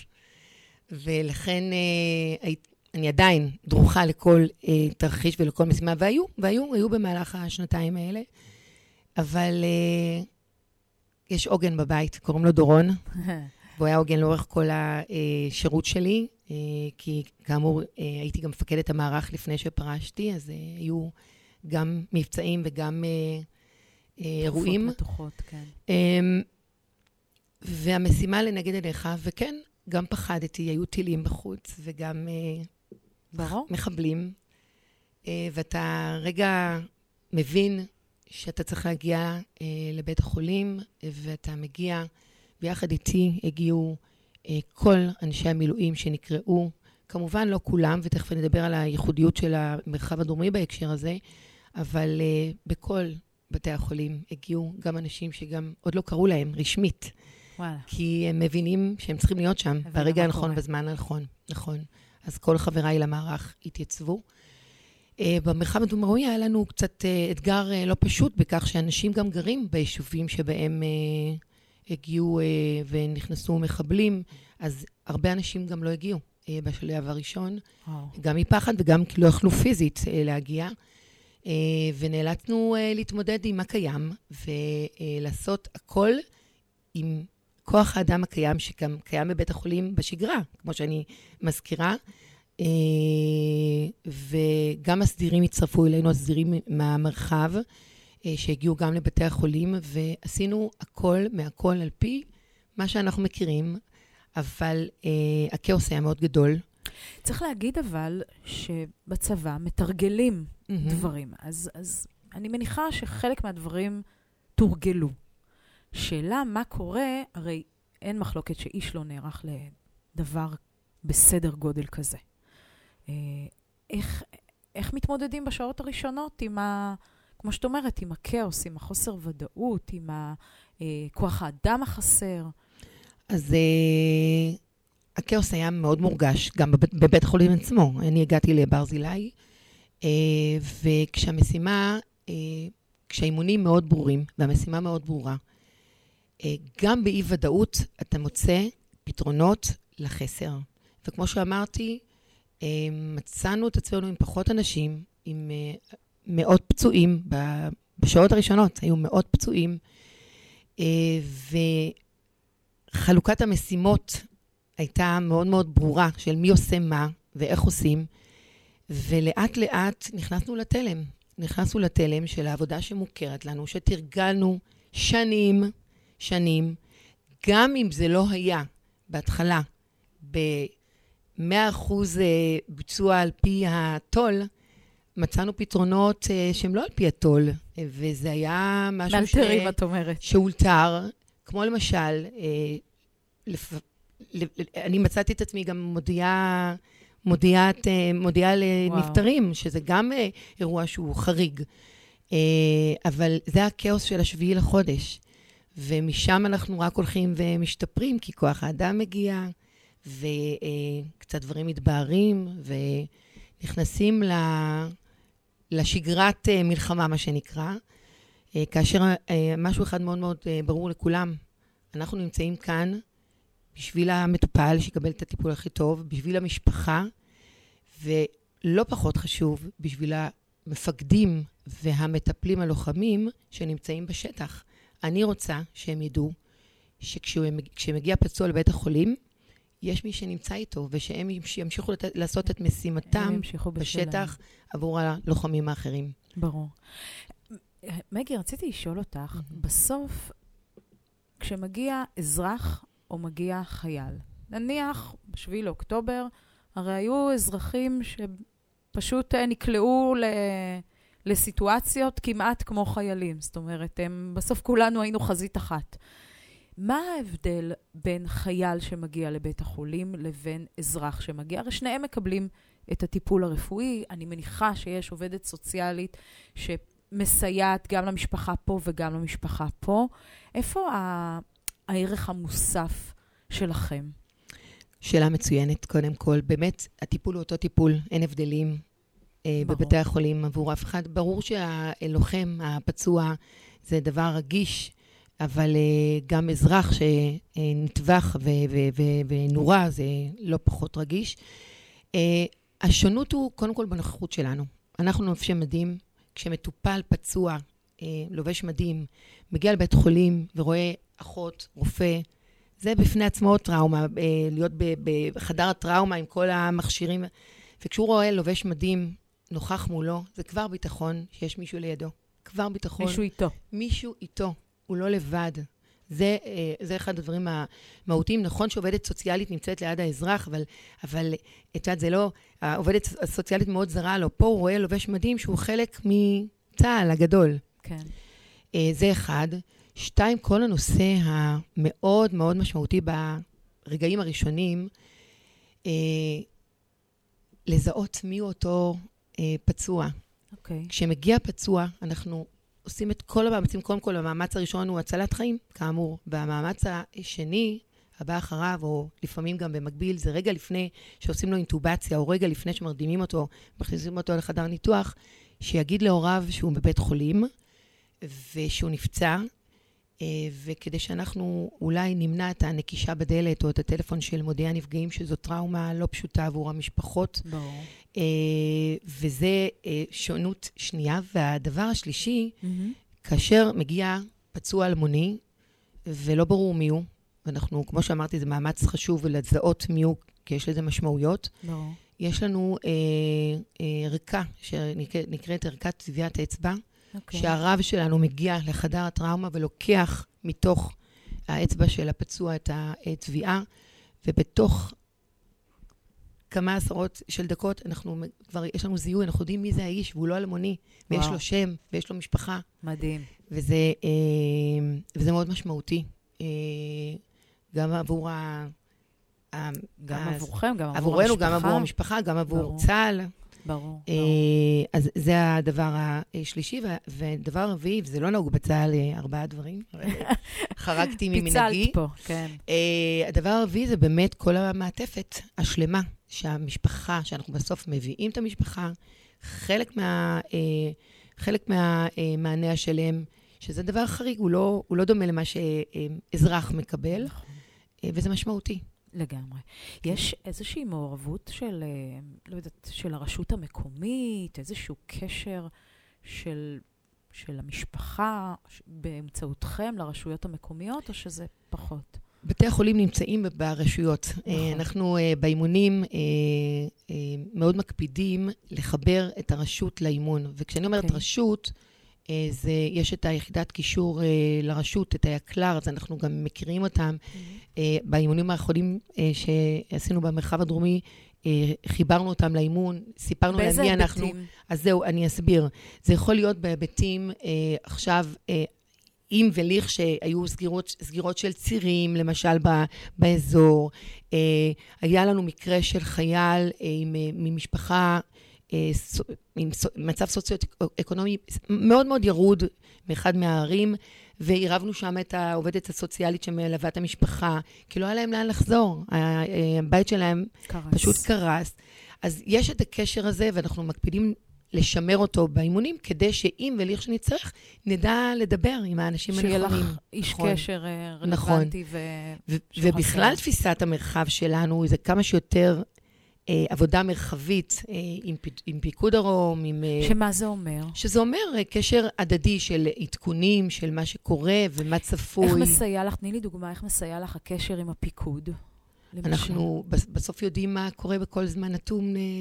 ולכן אה, אני עדיין דרוכה לכל אה, תרחיש ולכל משימה, והיו, והיו, היו במהלך השנתיים האלה, אבל אה, יש עוגן בבית, קוראים לו דורון, והוא היה עוגן לאורך כל השירות שלי, כי כאמור הייתי גם מפקדת המערך לפני שפרשתי, אז היו גם מבצעים וגם אירועים. תקופות מתוחות, כן. והמשימה לנגד עיניך, וכן, גם פחדתי, היו טילים בחוץ וגם ברור. מחבלים, ואתה רגע מבין שאתה צריך להגיע לבית החולים, ואתה מגיע, ביחד איתי הגיעו כל אנשי המילואים שנקראו, כמובן לא כולם, ותכף נדבר על הייחודיות של המרחב הדרומי בהקשר הזה, אבל uh, בכל בתי החולים הגיעו גם אנשים שגם עוד לא קראו להם רשמית, וואלה. כי הם מבינים שהם צריכים להיות שם, ברגע הנכון, בזמן הנכון, נכון. אז כל חבריי למערך התייצבו. Uh, במרחב הדרומי היה לנו קצת uh, אתגר uh, לא פשוט, בכך שאנשים גם גרים ביישובים שבהם... Uh, הגיעו אה, ונכנסו מחבלים, אז הרבה אנשים גם לא הגיעו אה, בשלב הראשון, oh. גם מפחד וגם כי לא יכלו פיזית אה, להגיע, אה, ונאלצנו אה, להתמודד עם הקיים, ולעשות הכל עם כוח האדם הקיים, שגם קיים בבית החולים בשגרה, כמו שאני מזכירה, אה, וגם הסדירים הצטרפו אלינו, הסדירים מהמרחב, שהגיעו גם לבתי החולים, ועשינו הכל מהכל על פי מה שאנחנו מכירים, אבל אה, הכאוס היה מאוד גדול. צריך להגיד אבל שבצבא מתרגלים mm-hmm. דברים, אז, אז אני מניחה שחלק מהדברים תורגלו. שאלה מה קורה, הרי אין מחלוקת שאיש לא נערך לדבר בסדר גודל כזה. אה, איך, איך מתמודדים בשעות הראשונות עם ה... כמו שאת אומרת, עם הכאוס, עם החוסר ודאות, עם כוח האדם החסר. אז uh, הכאוס היה מאוד מורגש, גם בבית, בבית החולים עצמו. אני הגעתי לברזילי, uh, וכשהמשימה, uh, כשהאימונים מאוד ברורים, והמשימה מאוד ברורה, uh, גם באי ודאות אתה מוצא פתרונות לחסר. וכמו שאמרתי, מצאנו את עצמנו עם פחות אנשים, עם מאות פצועים, בשעות הראשונות היו מאות פצועים, וחלוקת המשימות הייתה מאוד מאוד ברורה של מי עושה מה ואיך עושים, ולאט לאט נכנסנו לתלם. נכנסנו לתלם של העבודה שמוכרת לנו, שתרגלנו שנים, שנים, גם אם זה לא היה בהתחלה ב-מאה אחוז ביצוע על פי התול, מצאנו פתרונות שהם לא על פי התול, וזה היה משהו ש... מאלתרים, את אומרת. שאולתר, כמו למשל, לפ... אני מצאתי את עצמי גם מודיעה, מודיעת, מודיעה לנפטרים, שזה גם אירוע שהוא חריג. אבל זה הכאוס של השביעי לחודש. ומשם אנחנו רק הולכים ומשתפרים, כי כוח האדם מגיע, וקצת דברים מתבהרים, ונכנסים לשגרת מלחמה, מה שנקרא. כאשר משהו אחד מאוד מאוד ברור לכולם, אנחנו נמצאים כאן, בשביל המטופל שיקבל את הטיפול הכי טוב, בשביל המשפחה, ולא פחות חשוב, בשביל המפקדים והמטפלים הלוחמים שנמצאים בשטח. אני רוצה שהם ידעו שכשמגיע פצוע לבית החולים, יש מי שנמצא איתו, ושהם ימשיכו לת... לעשות את משימתם בשטח עבור הלוחמים האחרים. ברור. מגי, רציתי לשאול אותך, בסוף, כשמגיע אזרח, או מגיע חייל. נניח, בשביל אוקטובר, הרי היו אזרחים שפשוט נקלעו ל... לסיטואציות כמעט כמו חיילים. זאת אומרת, הם, בסוף כולנו היינו חזית אחת. מה ההבדל בין חייל שמגיע לבית החולים לבין אזרח שמגיע? הרי שניהם מקבלים את הטיפול הרפואי. אני מניחה שיש עובדת סוציאלית שמסייעת גם למשפחה פה וגם למשפחה פה. איפה ה... הערך המוסף שלכם? שאלה מצוינת, קודם כל. באמת, הטיפול הוא אותו טיפול, אין הבדלים אה, בבתי החולים עבור אף אחד. ברור שהלוחם, הפצוע, זה דבר רגיש, אבל אה, גם אזרח שנטבח ו- ו- ו- ונורא, זה לא פחות רגיש. אה, השונות הוא קודם כל בנוכחות שלנו. אנחנו לובשי מדים, כשמטופל פצוע, אה, לובש מדים, מגיע לבית חולים ורואה אחות, רופא, זה בפני עצמו טראומה, להיות בחדר הטראומה עם כל המכשירים, וכשהוא רואה לובש מדים נוכח מולו, זה כבר ביטחון שיש מישהו לידו. כבר ביטחון. מישהו איתו. מישהו איתו, הוא לא לבד. זה, זה אחד הדברים המהותיים. נכון שעובדת סוציאלית נמצאת ליד האזרח, אבל, אבל את יודעת, זה לא, העובדת הסוציאלית מאוד זרה לו. פה הוא רואה לובש מדים שהוא חלק מצה"ל הגדול. כן. זה אחד. שתיים, כל הנושא המאוד מאוד משמעותי ברגעים הראשונים, אה, לזהות מי הוא אותו אה, פצוע. אוקיי. כשמגיע פצוע, אנחנו עושים את כל המאמצים. קודם כל, המאמץ הראשון הוא הצלת חיים, כאמור. והמאמץ השני, הבא אחריו, או לפעמים גם במקביל, זה רגע לפני שעושים לו אינטובציה, או רגע לפני שמרדימים אותו, מכניסים אותו לחדר ניתוח, שיגיד להוריו שהוא בבית חולים, ושהוא נפצע, וכדי שאנחנו אולי נמנע את הנקישה בדלת או את הטלפון של מודיעי הנפגעים, שזו טראומה לא פשוטה עבור המשפחות. ברור. וזה שונות שנייה. והדבר השלישי, כאשר מגיע פצוע אלמוני, ולא ברור מי הוא, ואנחנו, כמו שאמרתי, זה מאמץ חשוב לזהות מי הוא, כי יש לזה משמעויות. ברור. יש לנו ערכה, שנקראת ערכת טביעת האצבע, Okay. שהרב שלנו מגיע לחדר הטראומה ולוקח מתוך האצבע של הפצוע את התביעה, ובתוך כמה עשרות של דקות אנחנו כבר, יש לנו זיהוי, אנחנו יודעים מי זה האיש, והוא לא אלמוני, wow. ויש לו שם, ויש לו משפחה. מדהים. וזה, וזה מאוד משמעותי. גם עבור ה... גם עבורכם, גם עבור עבורנו, המשפחה. גם עבור המשפחה, גם עבור ברור. צה"ל. ברור. אז זה הדבר השלישי, ודבר רביעי, וזה לא נהוג בצה"ל ארבעה דברים, חרגתי ממנהגי. פיצלת פה, כן. הדבר הרביעי זה באמת כל המעטפת השלמה, שהמשפחה, שאנחנו בסוף מביאים את המשפחה, חלק מה, חלק מהמענה השלם, שזה דבר חריג, הוא לא, הוא לא דומה למה שאזרח מקבל, וזה משמעותי. לגמרי. יש איזושהי מעורבות של, אה, לא יודעת, של הרשות המקומית, איזשהו קשר של, של המשפחה ש- באמצעותכם לרשויות המקומיות, או שזה פחות? בתי החולים נמצאים ברשויות. נכון. אה, אנחנו אה, באימונים אה, אה, מאוד מקפידים לחבר את הרשות לאימון. וכשאני אומרת אוקיי. רשות, אה, זה, יש את היחידת קישור אה, לרשות, את היקלר, אז אנחנו גם מכירים אותם. אה, באימונים האחרונים אה, שעשינו במרחב הדרומי, אה, חיברנו אותם לאימון, סיפרנו להם באיזה מי אנחנו. היבטים? אז זהו, אני אסביר. זה יכול להיות בהיבטים אה, עכשיו, אה, אם וליך שהיו סגירות, סגירות של צירים, למשל ב, באזור. אה, היה לנו מקרה של חייל אה, עם, אה, ממשפחה אה, סו, עם סו, מצב סוציו-אקונומי מאוד מאוד ירוד מאחד מהערים, ועירבנו שם את העובדת הסוציאלית שמלווה את המשפחה, כי לא היה להם לאן לחזור. הבית שלהם קרס. פשוט קרס. אז יש את הקשר הזה, ואנחנו מקפידים לשמר אותו באימונים, כדי שאם וליך שנצטרך, נדע לדבר עם האנשים שיהיה הנכונים. לך איש נכון. קשר אה, נכון. רלוונטי ו... ו- שהוא ובכלל חסר. תפיסת המרחב שלנו, זה כמה שיותר אה, עבודה מרחבית אה, עם, פ- עם פיקוד דרום, עם... אה, שמה זה אומר? שזה אומר אה, קשר הדדי של עדכונים, של מה שקורה ומה צפוי. איך מסייע לך, תני לי דוגמה, איך מסייע לך הקשר עם הפיקוד? למשל. אנחנו בס- בסוף יודעים מה קורה בכל זמן נתון, אה,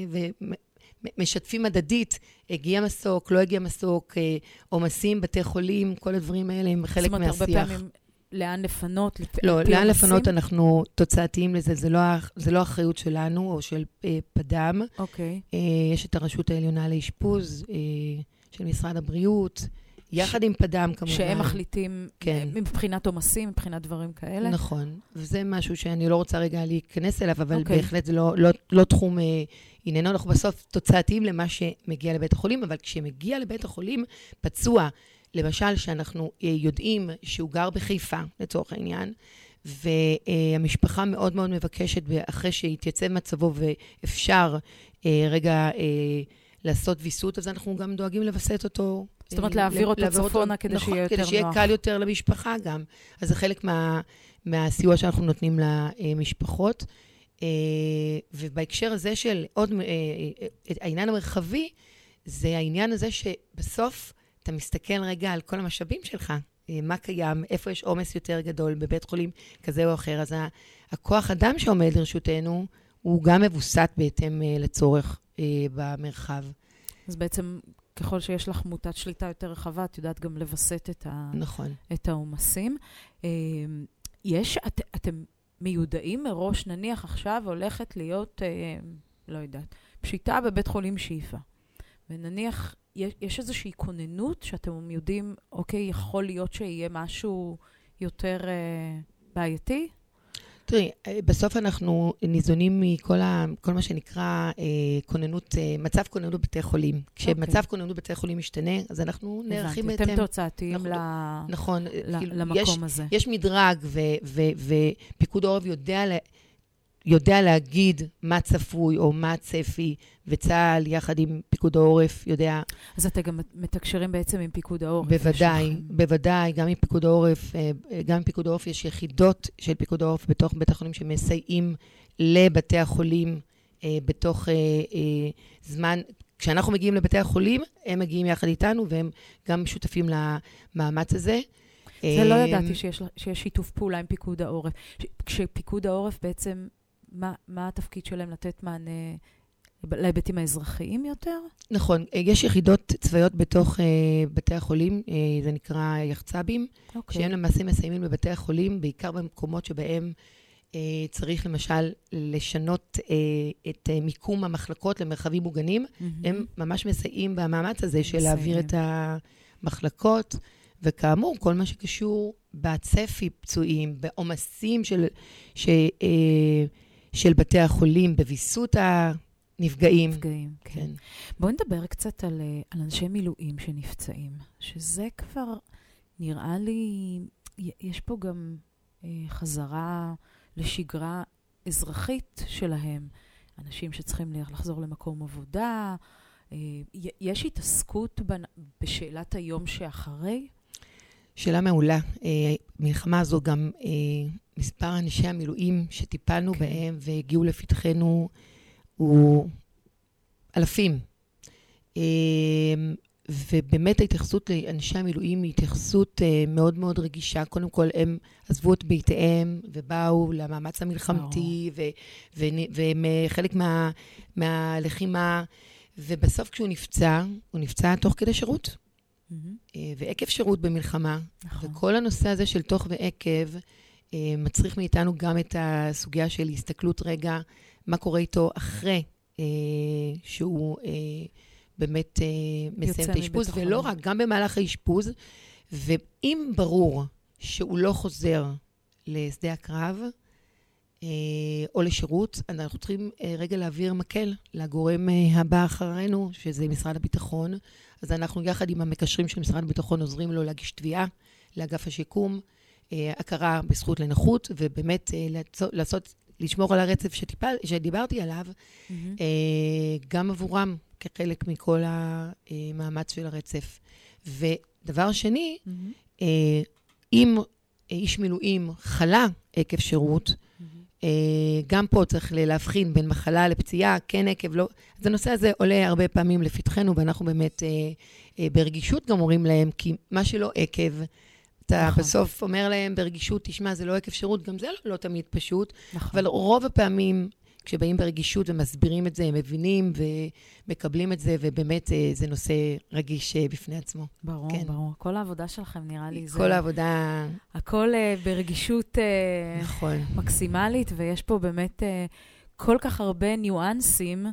ומשתפים הדדית, הגיע מסוק, לא הגיע מסוק, אה, עומסים, בתי חולים, כל הדברים האלה הם חלק מהשיח. זאת אומרת, הרבה פעמים לאן לפנות? לפ... לא, על פי לאן עומסים? לפנות אנחנו תוצאתיים לזה, זה לא, זה לא אחריות שלנו או של אה, פדם. אוקיי. אה, יש את הרשות העליונה לאשפוז אה, של משרד הבריאות, יחד עם פדם כמובן. שהם מחליטים כן. מבחינת עומסים, מבחינת דברים כאלה? נכון, וזה משהו שאני לא רוצה רגע להיכנס אליו, אבל אוקיי. בהחלט זה לא, לא, לא תחום אה, עניינו, אנחנו בסוף תוצאתיים למה שמגיע לבית החולים, אבל כשמגיע לבית החולים פצוע, למשל שאנחנו אה, יודעים שהוא גר בחיפה, לצורך העניין, והמשפחה מאוד מאוד מבקשת, אחרי שהתייצב מצבו ואפשר אה, רגע אה, לעשות ויסות, אז אנחנו גם דואגים לבסט אותו. זאת אומרת, אה, להעביר אותו להעביר צפונה כדי נכון, שיהיה יותר כדי שיהיה נוח. קל יותר למשפחה גם. אז זה חלק מה, מהסיוע שאנחנו נותנים למשפחות. אה, ובהקשר הזה של עוד, אה, אה, העניין המרחבי, זה העניין הזה שבסוף אתה מסתכל רגע על כל המשאבים שלך, אה, מה קיים, איפה יש עומס יותר גדול בבית חולים כזה או אחר. אז הכוח אדם שעומד לרשותנו, הוא גם מבוסת בהתאם אה, לצורך אה, במרחב. אז בעצם, ככל שיש לך מוטת שליטה יותר רחבה, את יודעת גם לבסט את, ה... נכון. את העומסים. אה, יש, את, אתם מיודעים מראש, נניח עכשיו הולכת להיות, אה, לא יודעת, פשיטה בבית חולים שאיפה. ונניח, יש, יש איזושהי כוננות שאתם יודעים, אוקיי, יכול להיות שיהיה משהו יותר אה, בעייתי? תראי, בסוף אנחנו ניזונים מכל ה, כל מה שנקרא אה, כוננות, אה, מצב כוננות בבתי חולים. כשמצב אוקיי. כוננות בבתי חולים משתנה, אז אנחנו נערכים הבנתי. בהתאם. אתם תוצאתיים אנחנו- ל... נכון. ל- כאילו, למקום יש, הזה. יש מדרג, ו, ו, ופיקוד העורף יודע, לה, יודע להגיד מה צפוי או מה הצפי, וצה"ל יחד עם פיקוד העורף יודע, אז אתם גם מתקשרים בעצם עם פיקוד העורף. בוודאי, יש לכם- בוודאי, גם עם פיקוד העורף, אה, גם עם פיקוד העורף יש יחידות של פיקוד העורף בתוך בית החולים שמסייעים לבתי החולים אה, בתוך אה, אה, זמן, כשאנחנו מגיעים לבתי החולים, הם מגיעים יחד איתנו, והם גם שותפים למאמץ הזה. זה לא אה, ידעתי שיש, שיש שיתוף פעולה עם פיקוד העורף. ש- כשפיקוד העורף בעצם, מה, מה התפקיד שלהם לתת מענה להיבטים האזרחיים יותר? נכון, אה, יש יחידות צבאיות בתוך אה, בתי החולים, אה, זה נקרא יחצ"בים, אוקיי. שהם למעשה מסיימים בבתי החולים, בעיקר במקומות שבהם אה, צריך למשל לשנות אה, את אה, מיקום המחלקות למרחבים מוגנים. מהמם. הם ממש מסייעים במאמץ הזה של מסייעים. להעביר את המחלקות, וכאמור, כל מה שקשור בצפי פצועים, בעומסים של, ש, אה, של בתי החולים, בוויסות הנפגעים. נפגעים, כן. כן. בואו נדבר קצת על, אה, על אנשי מילואים שנפצעים, שזה כבר נראה לי, י- יש פה גם אה, חזרה לשגרה אזרחית שלהם. אנשים שצריכים לה- לחזור למקום עבודה. אה, י- יש התעסקות בנ- בשאלת היום שאחרי? שאלה מעולה. מלחמה הזו גם מספר אנשי המילואים שטיפלנו בהם והגיעו לפתחנו הוא אלפים. ובאמת ההתייחסות לאנשי המילואים היא התייחסות מאוד מאוד רגישה. קודם כל הם עזבו את ביתיהם ובאו למאמץ המלחמתי והם חלק מה, מהלחימה. ובסוף כשהוא נפצע, הוא נפצע תוך כדי שירות. ועקב שירות במלחמה. וכל הנושא הזה של תוך ועקב מצריך מאיתנו גם את הסוגיה של הסתכלות רגע, מה קורה איתו אחרי שהוא באמת מסיים את האשפוז, ולא רק, גם במהלך האשפוז. ואם ברור שהוא לא חוזר לשדה הקרב, או לשירות, אנחנו צריכים רגע להעביר מקל לגורם הבא אחרינו, שזה משרד הביטחון. אז אנחנו יחד עם המקשרים של משרד הביטחון עוזרים לו להגיש תביעה לאגף השיקום, הכרה בזכות לנכות, ובאמת לעשות, לשמור על הרצף שטיפל, שדיברתי עליו, mm-hmm. גם עבורם כחלק מכל המאמץ של הרצף. ודבר שני, mm-hmm. אם איש מילואים חלה עקב שירות, mm-hmm. גם פה צריך להבחין בין מחלה לפציעה, כן עקב, לא. אז הנושא הזה עולה הרבה פעמים לפתחנו, ואנחנו באמת ברגישות גם אומרים להם, כי מה שלא עקב, אתה נכון. בסוף אומר להם ברגישות, תשמע, זה לא עקב שירות, גם זה לא, לא תמיד פשוט, נכון. אבל רוב הפעמים, כשבאים ברגישות ומסבירים את זה, הם מבינים ומקבלים את זה, ובאמת זה נושא רגיש בפני עצמו. ברור, כן. ברור. כל העבודה שלכם נראה לי זה... כל העבודה... הכל ברגישות נכון. מקסימלית, ויש פה באמת כל כך הרבה ניואנסים,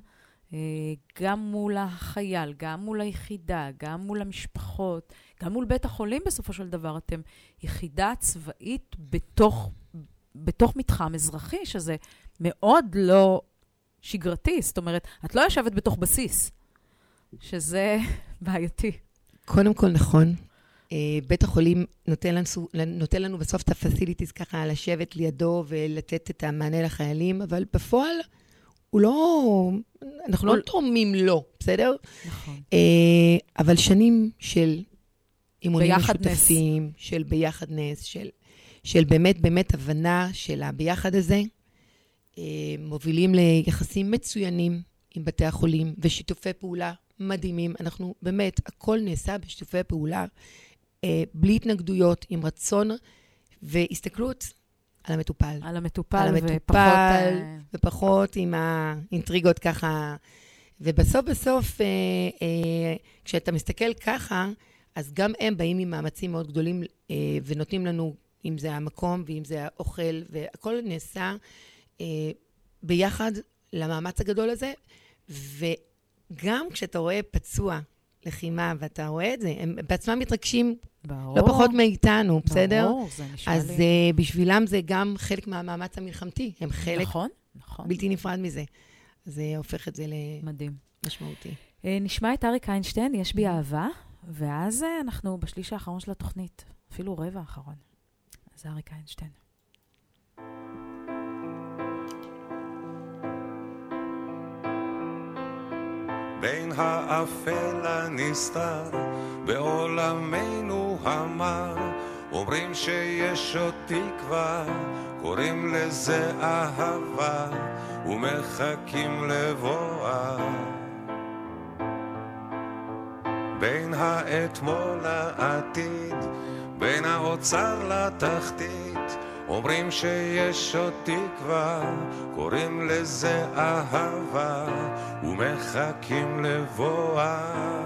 גם מול החייל, גם מול היחידה, גם מול המשפחות, גם מול בית החולים בסופו של דבר. אתם יחידה צבאית בתוך, בתוך מתחם אזרחי, שזה מאוד לא שגרתי. זאת אומרת, את לא יושבת בתוך בסיס, שזה בעייתי. קודם כל נכון. בית החולים נותן לנו, נותן לנו בסוף את הפסיליטיז ככה לשבת לידו ולתת את המענה לחיילים, אבל בפועל הוא לא, אנחנו לא תורמים לו, בסדר? נכון. אבל שנים של אימונים משותפים, של ביחד נס, של, של באמת באמת הבנה של הביחד הזה, מובילים ליחסים מצוינים עם בתי החולים ושיתופי פעולה מדהימים. אנחנו באמת, הכל נעשה בשיתופי פעולה, בלי התנגדויות, עם רצון והסתכלות על המטופל. על המטופל, על המטופל ופחות, ופחות עם האינטריגות ככה. ובסוף בסוף, אה, אה, כשאתה מסתכל ככה, אז גם הם באים עם מאמצים מאוד גדולים, אה, ונותנים לנו, אם זה המקום ואם זה האוכל, והכל נעשה אה, ביחד למאמץ הגדול הזה. וגם כשאתה רואה פצוע לחימה, ואתה רואה את זה, הם בעצמם מתרגשים ברור. לא פחות מאיתנו, בסדר? ברור, זה נשמע אז לי. uh, בשבילם זה גם חלק מהמאמץ המלחמתי, הם חלק נכון, נכון. בלתי נפרד מזה. זה הופך את זה מדהים. למשמעותי. Uh, נשמע את אריק איינשטיין, יש בי אהבה, ואז uh, אנחנו בשליש האחרון של התוכנית, אפילו רבע האחרון. אז אריק איינשטיין. בין האפל הנסתר בעולמנו המר, אומרים שיש עוד תקווה, קוראים לזה אהבה ומחכים לבואה. בין האתמול לעתיד, בין האוצר לתחתית, אומרים שיש עוד תקווה, קוראים לזה אהבה ומחכים לבואה.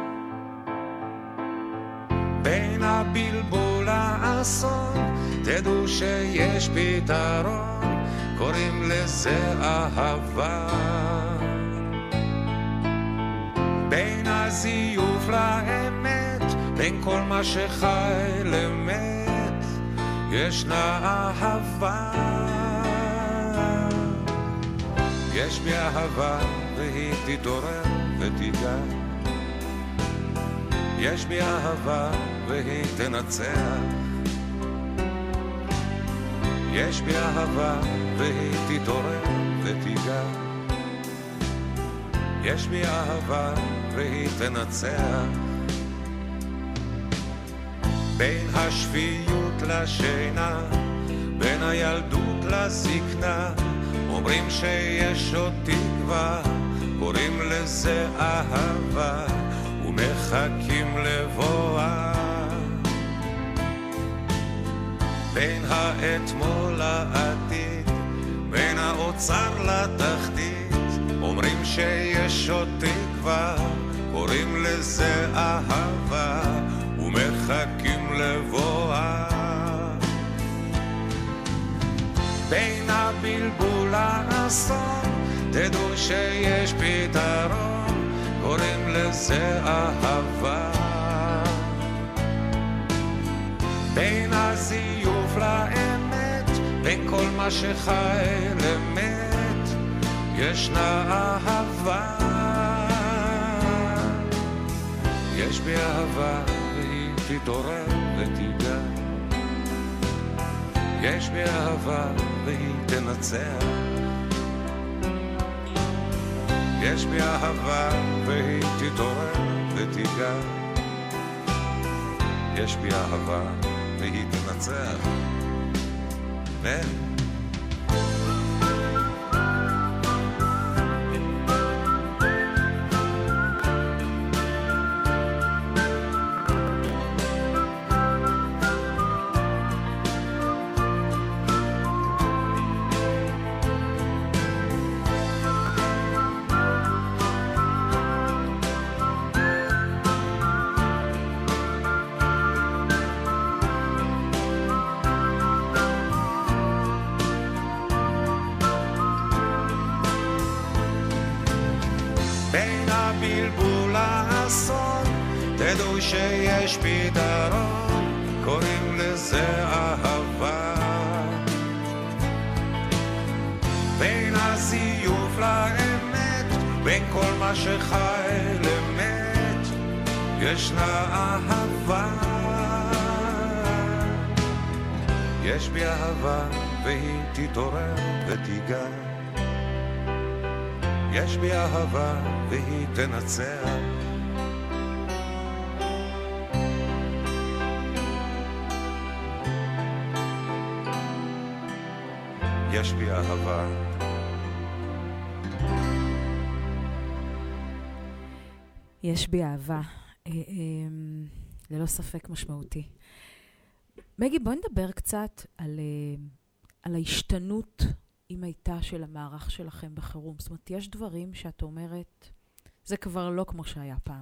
בין הבלבול לאסון, תדעו שיש פתרון, קוראים לזה אהבה. בין הזיוף לאמת, בין כל מה שחי למת, ישנה אהבה. יש בי אהבה והיא תתעורר ותיגע, יש בי אהבה והיא תנצח, יש בי אהבה והיא תתעורר ותיגע, יש בי אהבה והיא תנצח. בין השפיות לשינה, בין הילדות לזקנה, אומרים שיש עוד תקווה, קוראים לזה אהבה, ומחכים לבואה. בין האתמול לעתיד, בין האוצר לתחתית, אומרים שיש עוד תקווה, קוראים לזה אהבה, ומחכים לבואה. בין הבלבול לאסון, תדעו שיש פתרון, קוראים לזה אהבה. בין הזיוף לאמת, בין כל מה שחי למת, ישנה אהבה. יש בי אהבה והיא תתעורר ותיגע, יש בי אהבה והיא תנצח, יש בי אהבה והיא תתעורר ותיגע, יש בי אהבה והיא תנצח. ו... תדעו שיש פתרון, קוראים לזה אהבה. בין הזיוף לאמת, בין כל מה שחי למת, ישנה אהבה. יש בי אהבה והיא תתעורר ותיגע, יש בי אהבה והיא תנצח, יש בי אהבה. יש בי אהבה, ללא ספק משמעותי. מגי, בואי נדבר קצת על, על ההשתנות, אם הייתה, של המערך שלכם בחירום. זאת אומרת, יש דברים שאת אומרת, זה כבר לא כמו שהיה פעם.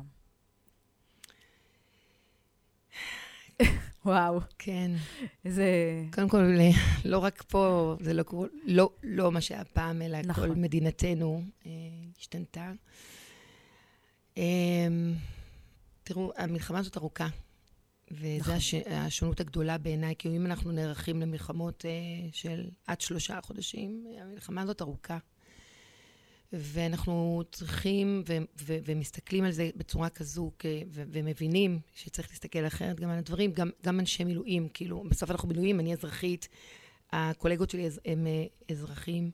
וואו. כן. זה... קודם כל, לא רק פה, זה לא, לא, לא מה שהיה פעם, אלא נכון. כל מדינתנו אה, השתנתה. אה, תראו, המלחמה הזאת ארוכה, וזו נכון. הש, השונות הגדולה בעיניי, כי אם אנחנו נערכים למלחמות אה, של עד שלושה חודשים, המלחמה הזאת ארוכה. ואנחנו צריכים ו- ו- ומסתכלים על זה בצורה כזו, כ- ו- ומבינים שצריך להסתכל אחרת גם על הדברים, גם, גם אנשי מילואים, כאילו, בסוף אנחנו מילואים, אני אזרחית, הקולגות שלי הם אזרחים,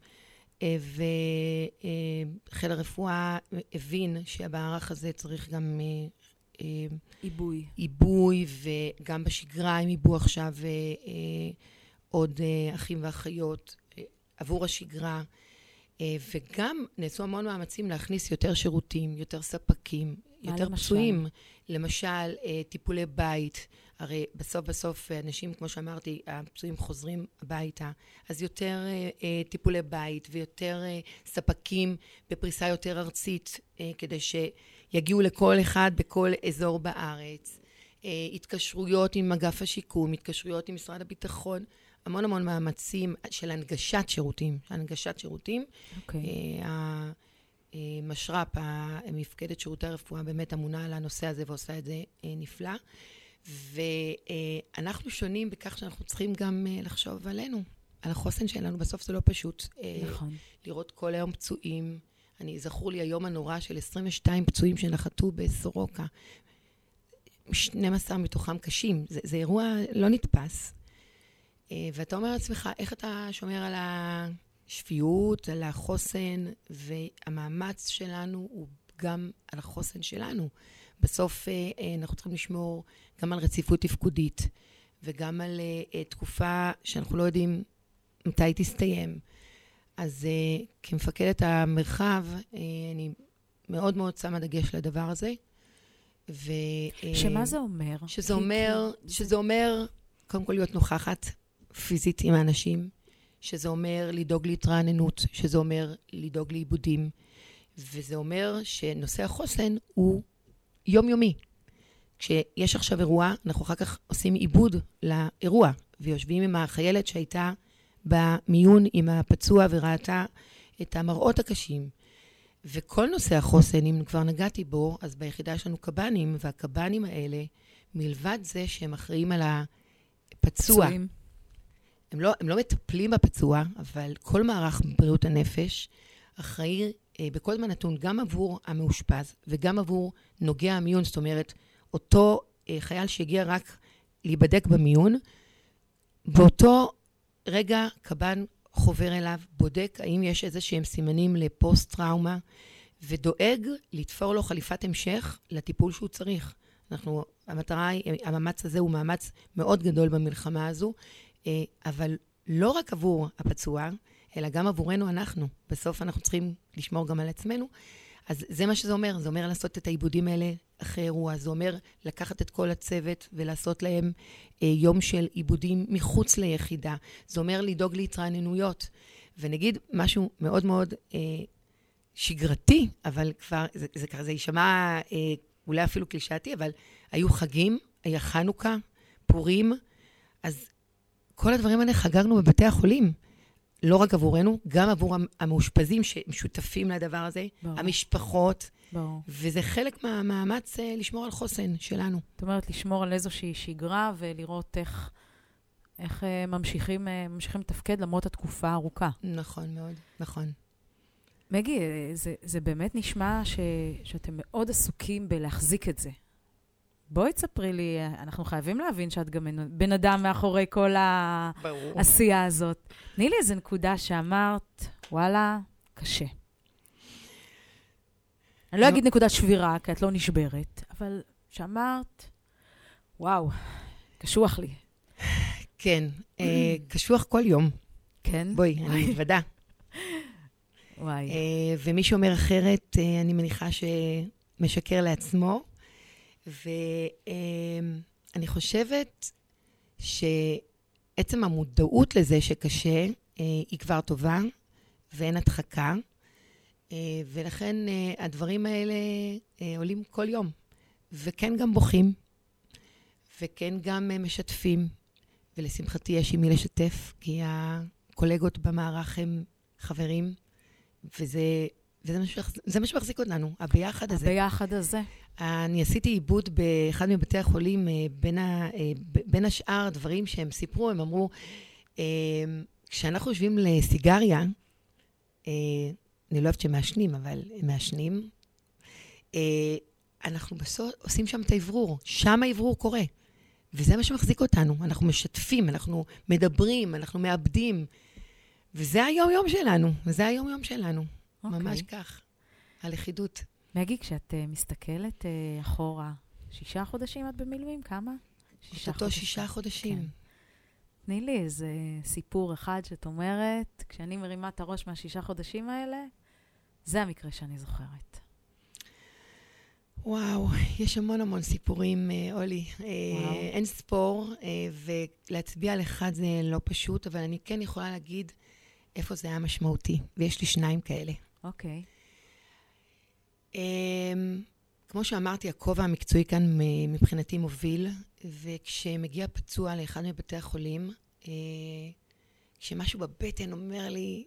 וחיל הרפואה הבין שהמערך הזה צריך גם עיבוי. עיבוי, וגם בשגרה הם עיבו עכשיו עוד אחים ואחיות עבור השגרה, וגם נעשו המון מאמצים להכניס יותר שירותים, יותר ספקים, יותר למשל? פצועים. למשל, טיפולי בית. הרי בסוף בסוף אנשים, כמו שאמרתי, הפצועים חוזרים הביתה, אז יותר טיפולי בית ויותר ספקים בפריסה יותר ארצית, כדי שיגיעו לכל אחד בכל אזור בארץ. התקשרויות עם אגף השיקום, התקשרויות עם משרד הביטחון, המון המון מאמצים של הנגשת שירותים, הנגשת שירותים. אוקיי. המשר"פ, המפקדת שירותי הרפואה, באמת אמונה על הנושא הזה ועושה את זה נפלא. ואנחנו שונים בכך שאנחנו צריכים גם לחשוב עלינו, על החוסן שלנו. בסוף זה לא פשוט. נכון. לראות כל היום פצועים. אני זכור לי היום הנורא של עשרים ושתיים פצועים שנחתו בסורוקה. שנים עשר מתוכם קשים. זה, זה אירוע לא נתפס. ואתה אומר לעצמך, איך אתה שומר על השפיות, על החוסן, והמאמץ שלנו הוא גם על החוסן שלנו. בסוף אנחנו צריכים לשמור גם על רציפות תפקודית, וגם על תקופה שאנחנו לא יודעים מתי היא תסתיים. אז כמפקדת המרחב, אני מאוד מאוד שמה דגש לדבר הזה. ו, שמה זה אומר? שזה אומר, שזה אומר, קודם כל להיות נוכחת פיזית עם האנשים, שזה אומר לדאוג להתרעננות, שזה אומר לדאוג לעיבודים, וזה אומר שנושא החוסן הוא יומיומי. כשיש עכשיו אירוע, אנחנו אחר כך עושים עיבוד לאירוע, ויושבים עם החיילת שהייתה במיון עם הפצוע וראתה את המראות הקשים. וכל נושא החוסן, אם כבר נגעתי בו, אז ביחידה יש לנו קב"נים, והקב"נים האלה, מלבד זה שהם אחראים על הפצוע, הם לא, הם לא מטפלים בפצוע, אבל כל מערך בריאות הנפש אחראי אה, בכל זמן נתון, גם עבור המאושפז וגם עבור נוגע המיון, זאת אומרת, אותו אה, חייל שהגיע רק להיבדק במיון, באותו רגע קב"ן חובר אליו, בודק האם יש איזה שהם סימנים לפוסט-טראומה, ודואג לתפור לו חליפת המשך לטיפול שהוא צריך. אנחנו, המטרה היא, המאמץ הזה הוא מאמץ מאוד גדול במלחמה הזו, אבל לא רק עבור הפצוע, אלא גם עבורנו אנחנו. בסוף אנחנו צריכים לשמור גם על עצמנו. אז זה מה שזה אומר. זה אומר לעשות את העיבודים האלה אחרי אירוע. זה אומר לקחת את כל הצוות ולעשות להם אה, יום של עיבודים מחוץ ליחידה. זה אומר לדאוג להתרעננויות. ונגיד משהו מאוד מאוד אה, שגרתי, אבל כבר, זה, זה, זה, זה יישמע אה, אולי אפילו קלישאתי, אבל היו חגים, היה חנוכה, פורים, אז כל הדברים האלה חגגנו בבתי החולים. לא רק עבורנו, גם עבור המאושפזים שמשותפים לדבר הזה, ברור. המשפחות, ברור. וזה חלק מהמאמץ לשמור על חוסן שלנו. זאת אומרת, לשמור על איזושהי שגרה ולראות איך, איך ממשיכים, ממשיכים לתפקד למרות התקופה הארוכה. נכון מאוד, נכון. מגי, זה, זה באמת נשמע ש, שאתם מאוד עסוקים בלהחזיק את זה. בואי תספרי לי, אנחנו חייבים להבין שאת גם בן אדם מאחורי כל העשייה הזאת. תני לי איזו נקודה שאמרת, וואלה, קשה. אני לא אגיד נקודת שבירה, כי את לא נשברת, אבל שאמרת, וואו, קשוח לי. כן, קשוח כל יום. כן? בואי, אני מתוודה. וואי. ומי שאומר אחרת, אני מניחה שמשקר לעצמו. ואני חושבת שעצם המודעות לזה שקשה היא כבר טובה ואין הדחקה, ולכן הדברים האלה עולים כל יום, וכן גם בוכים, וכן גם משתפים, ולשמחתי יש עם מי לשתף, כי הקולגות במערך הם חברים, וזה, וזה מה שמחזיק, זה מה שמחזיק אותנו, הביחד הזה. הביחד הזה. אני עשיתי עיבוד באחד מבתי החולים, בין, ה, בין השאר דברים שהם סיפרו, הם אמרו, כשאנחנו יושבים לסיגריה, אני לא אוהבת שמעשנים, אבל הם מעשנים, אנחנו בסוף עושים שם את העברור, שם העברור קורה, וזה מה שמחזיק אותנו, אנחנו משתפים, אנחנו מדברים, אנחנו מאבדים, וזה היום-יום שלנו, וזה היום-יום שלנו, okay. ממש כך, הלכידות. מגי, כשאת uh, מסתכלת uh, אחורה, שישה חודשים את במילואים? כמה? שישה אותו חודשים. שישה חודשים. כן. תני לי איזה סיפור אחד שאת אומרת, כשאני מרימה את הראש מהשישה חודשים האלה, זה המקרה שאני זוכרת. וואו, יש המון המון סיפורים, אולי. אה, אין ספור, אה, ולהצביע על אחד זה לא פשוט, אבל אני כן יכולה להגיד איפה זה היה משמעותי, ויש לי שניים כאלה. אוקיי. כמו שאמרתי, הכובע המקצועי כאן מבחינתי מוביל, וכשמגיע פצוע לאחד מבתי החולים, כשמשהו בבטן אומר לי,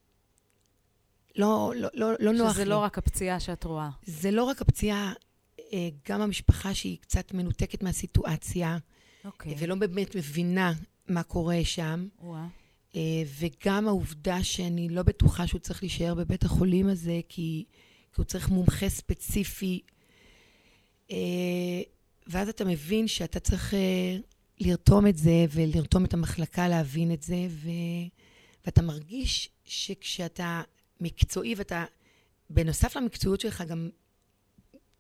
לא, לא, לא, לא נוח לי. שזה לא רק הפציעה שאת רואה. זה לא רק הפציעה, גם המשפחה שהיא קצת מנותקת מהסיטואציה, אוקיי. ולא באמת מבינה מה קורה שם. וואה. וגם העובדה שאני לא בטוחה שהוא צריך להישאר בבית החולים הזה, כי... כי הוא צריך מומחה ספציפי, ואז אתה מבין שאתה צריך לרתום את זה, ולרתום את המחלקה להבין את זה, ו... ואתה מרגיש שכשאתה מקצועי, ואתה, בנוסף למקצועיות שלך, גם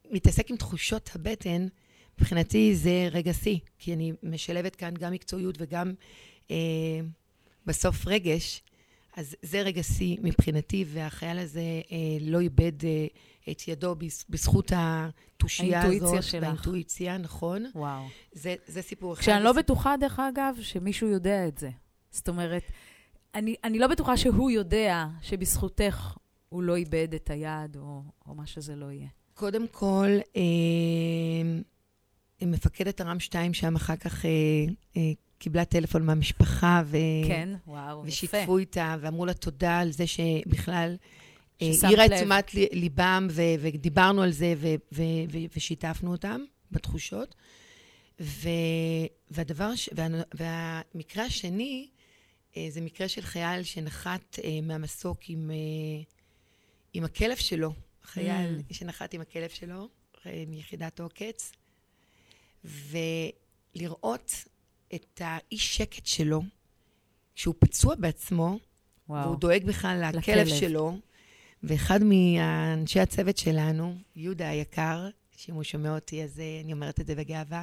מתעסק עם תחושות הבטן, מבחינתי זה רגע שיא, כי אני משלבת כאן גם מקצועיות וגם אה, בסוף רגש, אז זה רגע שיא מבחינתי, והחייל הזה אה, לא איבד אה, את ידו בזכות התושייה הזאת. האינטואיציה שלך. האינטואיציה, נכון. וואו. זה, זה סיפור אחד. כשאני לא בטוחה, דרך אגב, שמישהו יודע את זה. זאת אומרת, אני, אני לא בטוחה שהוא יודע שבזכותך הוא לא איבד את היד, או, או מה שזה לא יהיה. קודם כל, אה, מפקדת הרם שתיים שם אחר כך אה, אה, קיבלה טלפון מהמשפחה, ו... כן, וואו, ושיתפו יפה. איתה, ואמרו לה תודה על זה שבכלל ששמת העירה את לב. תשומת ליבם, ו- ודיברנו על זה, ו- ו- ו- ושיתפנו אותם בתחושות. ו- והדבר, ש- וה- והמקרה השני, אה, זה מקרה של חייל שנחת אה, מהמסוק עם, אה, עם הכלב שלו, חייל Mm. שנחת עם הכלב שלו, אה, מיחידת עוקץ, ולראות את האי שקט שלו, כשהוא פצוע בעצמו, וואו. והוא דואג בכלל לכלב לכלב. שלו, ואחד מאנשי הצוות שלנו, יהודה היקר, שאם הוא שומע אותי, אז אה, אני אומרת את זה בגאווה,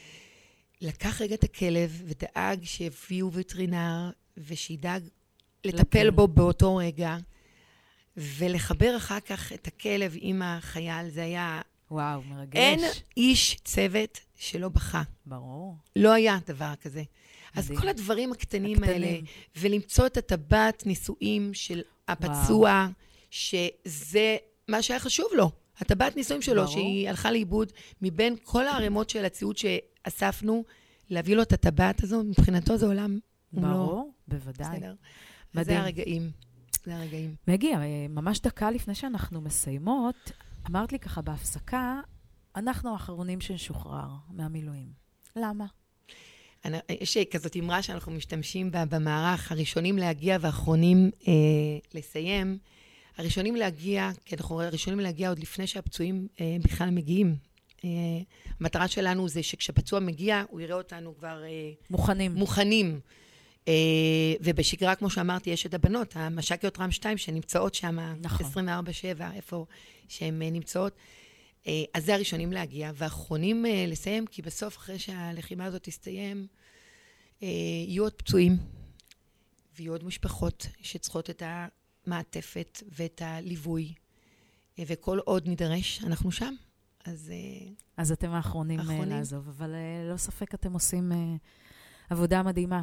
לקח רגע את הכלב ודאג שיביאו וטרינר, ושידאג לטפל לכלב. בו באותו רגע, ולחבר אחר כך את הכלב עם החייל. זה היה... וואו, מרגש. אין איש צוות שלא בכה. ברור. לא היה דבר כזה. אז מדהים. כל הדברים הקטנים, הקטנים. האלה, ולמצוא את הטבעת נישואים של הפצוע, שזה מה שהיה חשוב לו. הטבעת נישואים שלו, ברור. שהיא הלכה לאיבוד, מבין כל הערימות של הציוד שאספנו, להביא לו את הטבעת הזו, מבחינתו זה עולם. ברור, בוודאי. בסדר. מדהים. וזה הרגעים. זה הרגעים. מגי, ממש דקה לפני שאנחנו מסיימות, אמרת לי ככה בהפסקה, אנחנו האחרונים שנשוחרר מהמילואים. למה? אני, יש כזאת אמרה שאנחנו משתמשים בה במערך, הראשונים להגיע והאחרונים אה, לסיים. הראשונים להגיע, כי אנחנו הראשונים להגיע עוד לפני שהפצועים אה, בכלל מגיעים. אה, המטרה שלנו זה שכשפצוע מגיע, הוא יראה אותנו כבר אה, מוכנים. מוכנים. אה, ובשגרה, כמו שאמרתי, יש את הבנות, המש"קיות רם שתיים, שנמצאות שם נכון. עשרים וארבע שבע, איפה שהן אה, נמצאות. אה, אז זה הראשונים להגיע, והאחרונים אה, לסיים, כי בסוף, אחרי שהלחימה הזאת תסתיים, אה, יהיו עוד פצועים, ויהיו עוד משפחות שצריכות את המעטפת ואת הליווי, אה, וכל עוד נדרש, אנחנו שם. אז, אה, אז אתם האחרונים, האחרונים. לעזוב, אבל אה, לא ספק אתם עושים אה, עבודה מדהימה.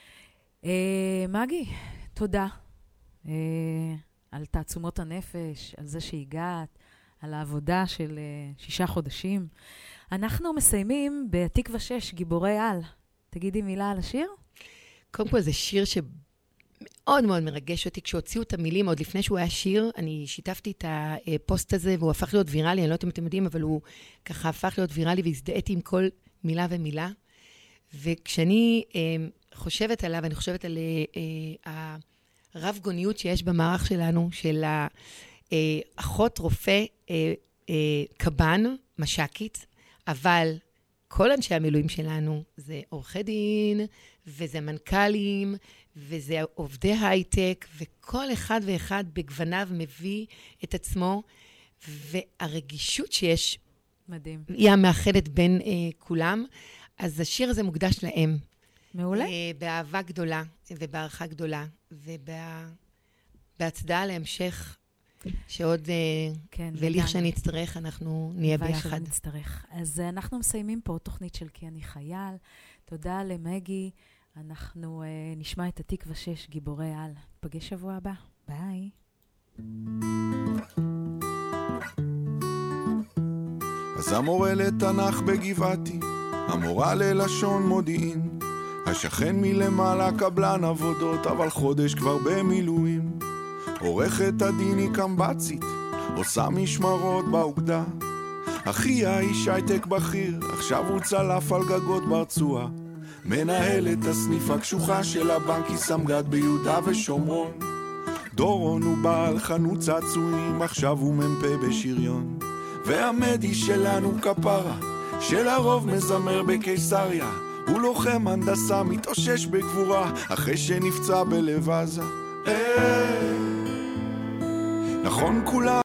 אה, מגי, תודה אה, על תעצומות הנפש, על זה שהגעת, על העבודה של אה, שישה חודשים. אנחנו מסיימים בתקווה שש, גיבורי על. תגידי מילה על השיר? קודם כל זה שיר שמאוד מאוד מרגש אותי. כשהוציאו את המילים, עוד לפני שהוא היה שיר, אני שיתפתי את הפוסט הזה, והוא הפך להיות ויראלי, אני לא יודעת אם אתם יודעים, אבל הוא ככה הפך להיות ויראלי, והזדהיתי עם כל מילה ומילה. וכשאני אה, חושבת עליו, אני חושבת על אה, הרב גוניות שיש במערך שלנו, של האחות, רופא, אה, אה, קב"ן, מש"קית, אבל כל אנשי המילואים שלנו זה עורכי דין, וזה מנכ"לים, וזה עובדי הייטק, וכל אחד ואחד בגווניו מביא את עצמו, והרגישות שיש, מדהים. היא המאחדת בין אה, כולם. אז השיר הזה מוקדש להם. מעולה. אה, באהבה גדולה, ובערכה גדולה, ובהצדעה להמשך, שעוד, אה, כן, וליך לגמרי. שנצטרך, אנחנו נהיה הלוואי ביחד. שנצטרך. אז uh, אנחנו מסיימים פה תוכנית של כי אני חייל. תודה למגי. אנחנו uh, נשמע את התקווה שש, גיבורי על. פגש שבוע הבא. ביי. אז המורה לתנ"ך בגבעתי, המורה ללשון מודיעין, השכן מלמעלה קבלן עבודות, אבל חודש כבר במילואים. עורכת הדין היא קמבצית, עושה משמרות באוגדה. אחיה איש הייטק בכיר, עכשיו הוא צלף על גגות ברצועה. מנהלת הסניף הקשוחה של הבנק, היא סמג"ד ביהודה ושומרון. דורון הוא בעל חנות צעצועים, עכשיו הוא מ"פ בשריון. והמדי שלנו כפרה, שלרוב מזמר בקיסריה, הוא לוחם הנדסה, מתאושש בגבורה, אחרי שנפצע בלב עזה. נכון כולם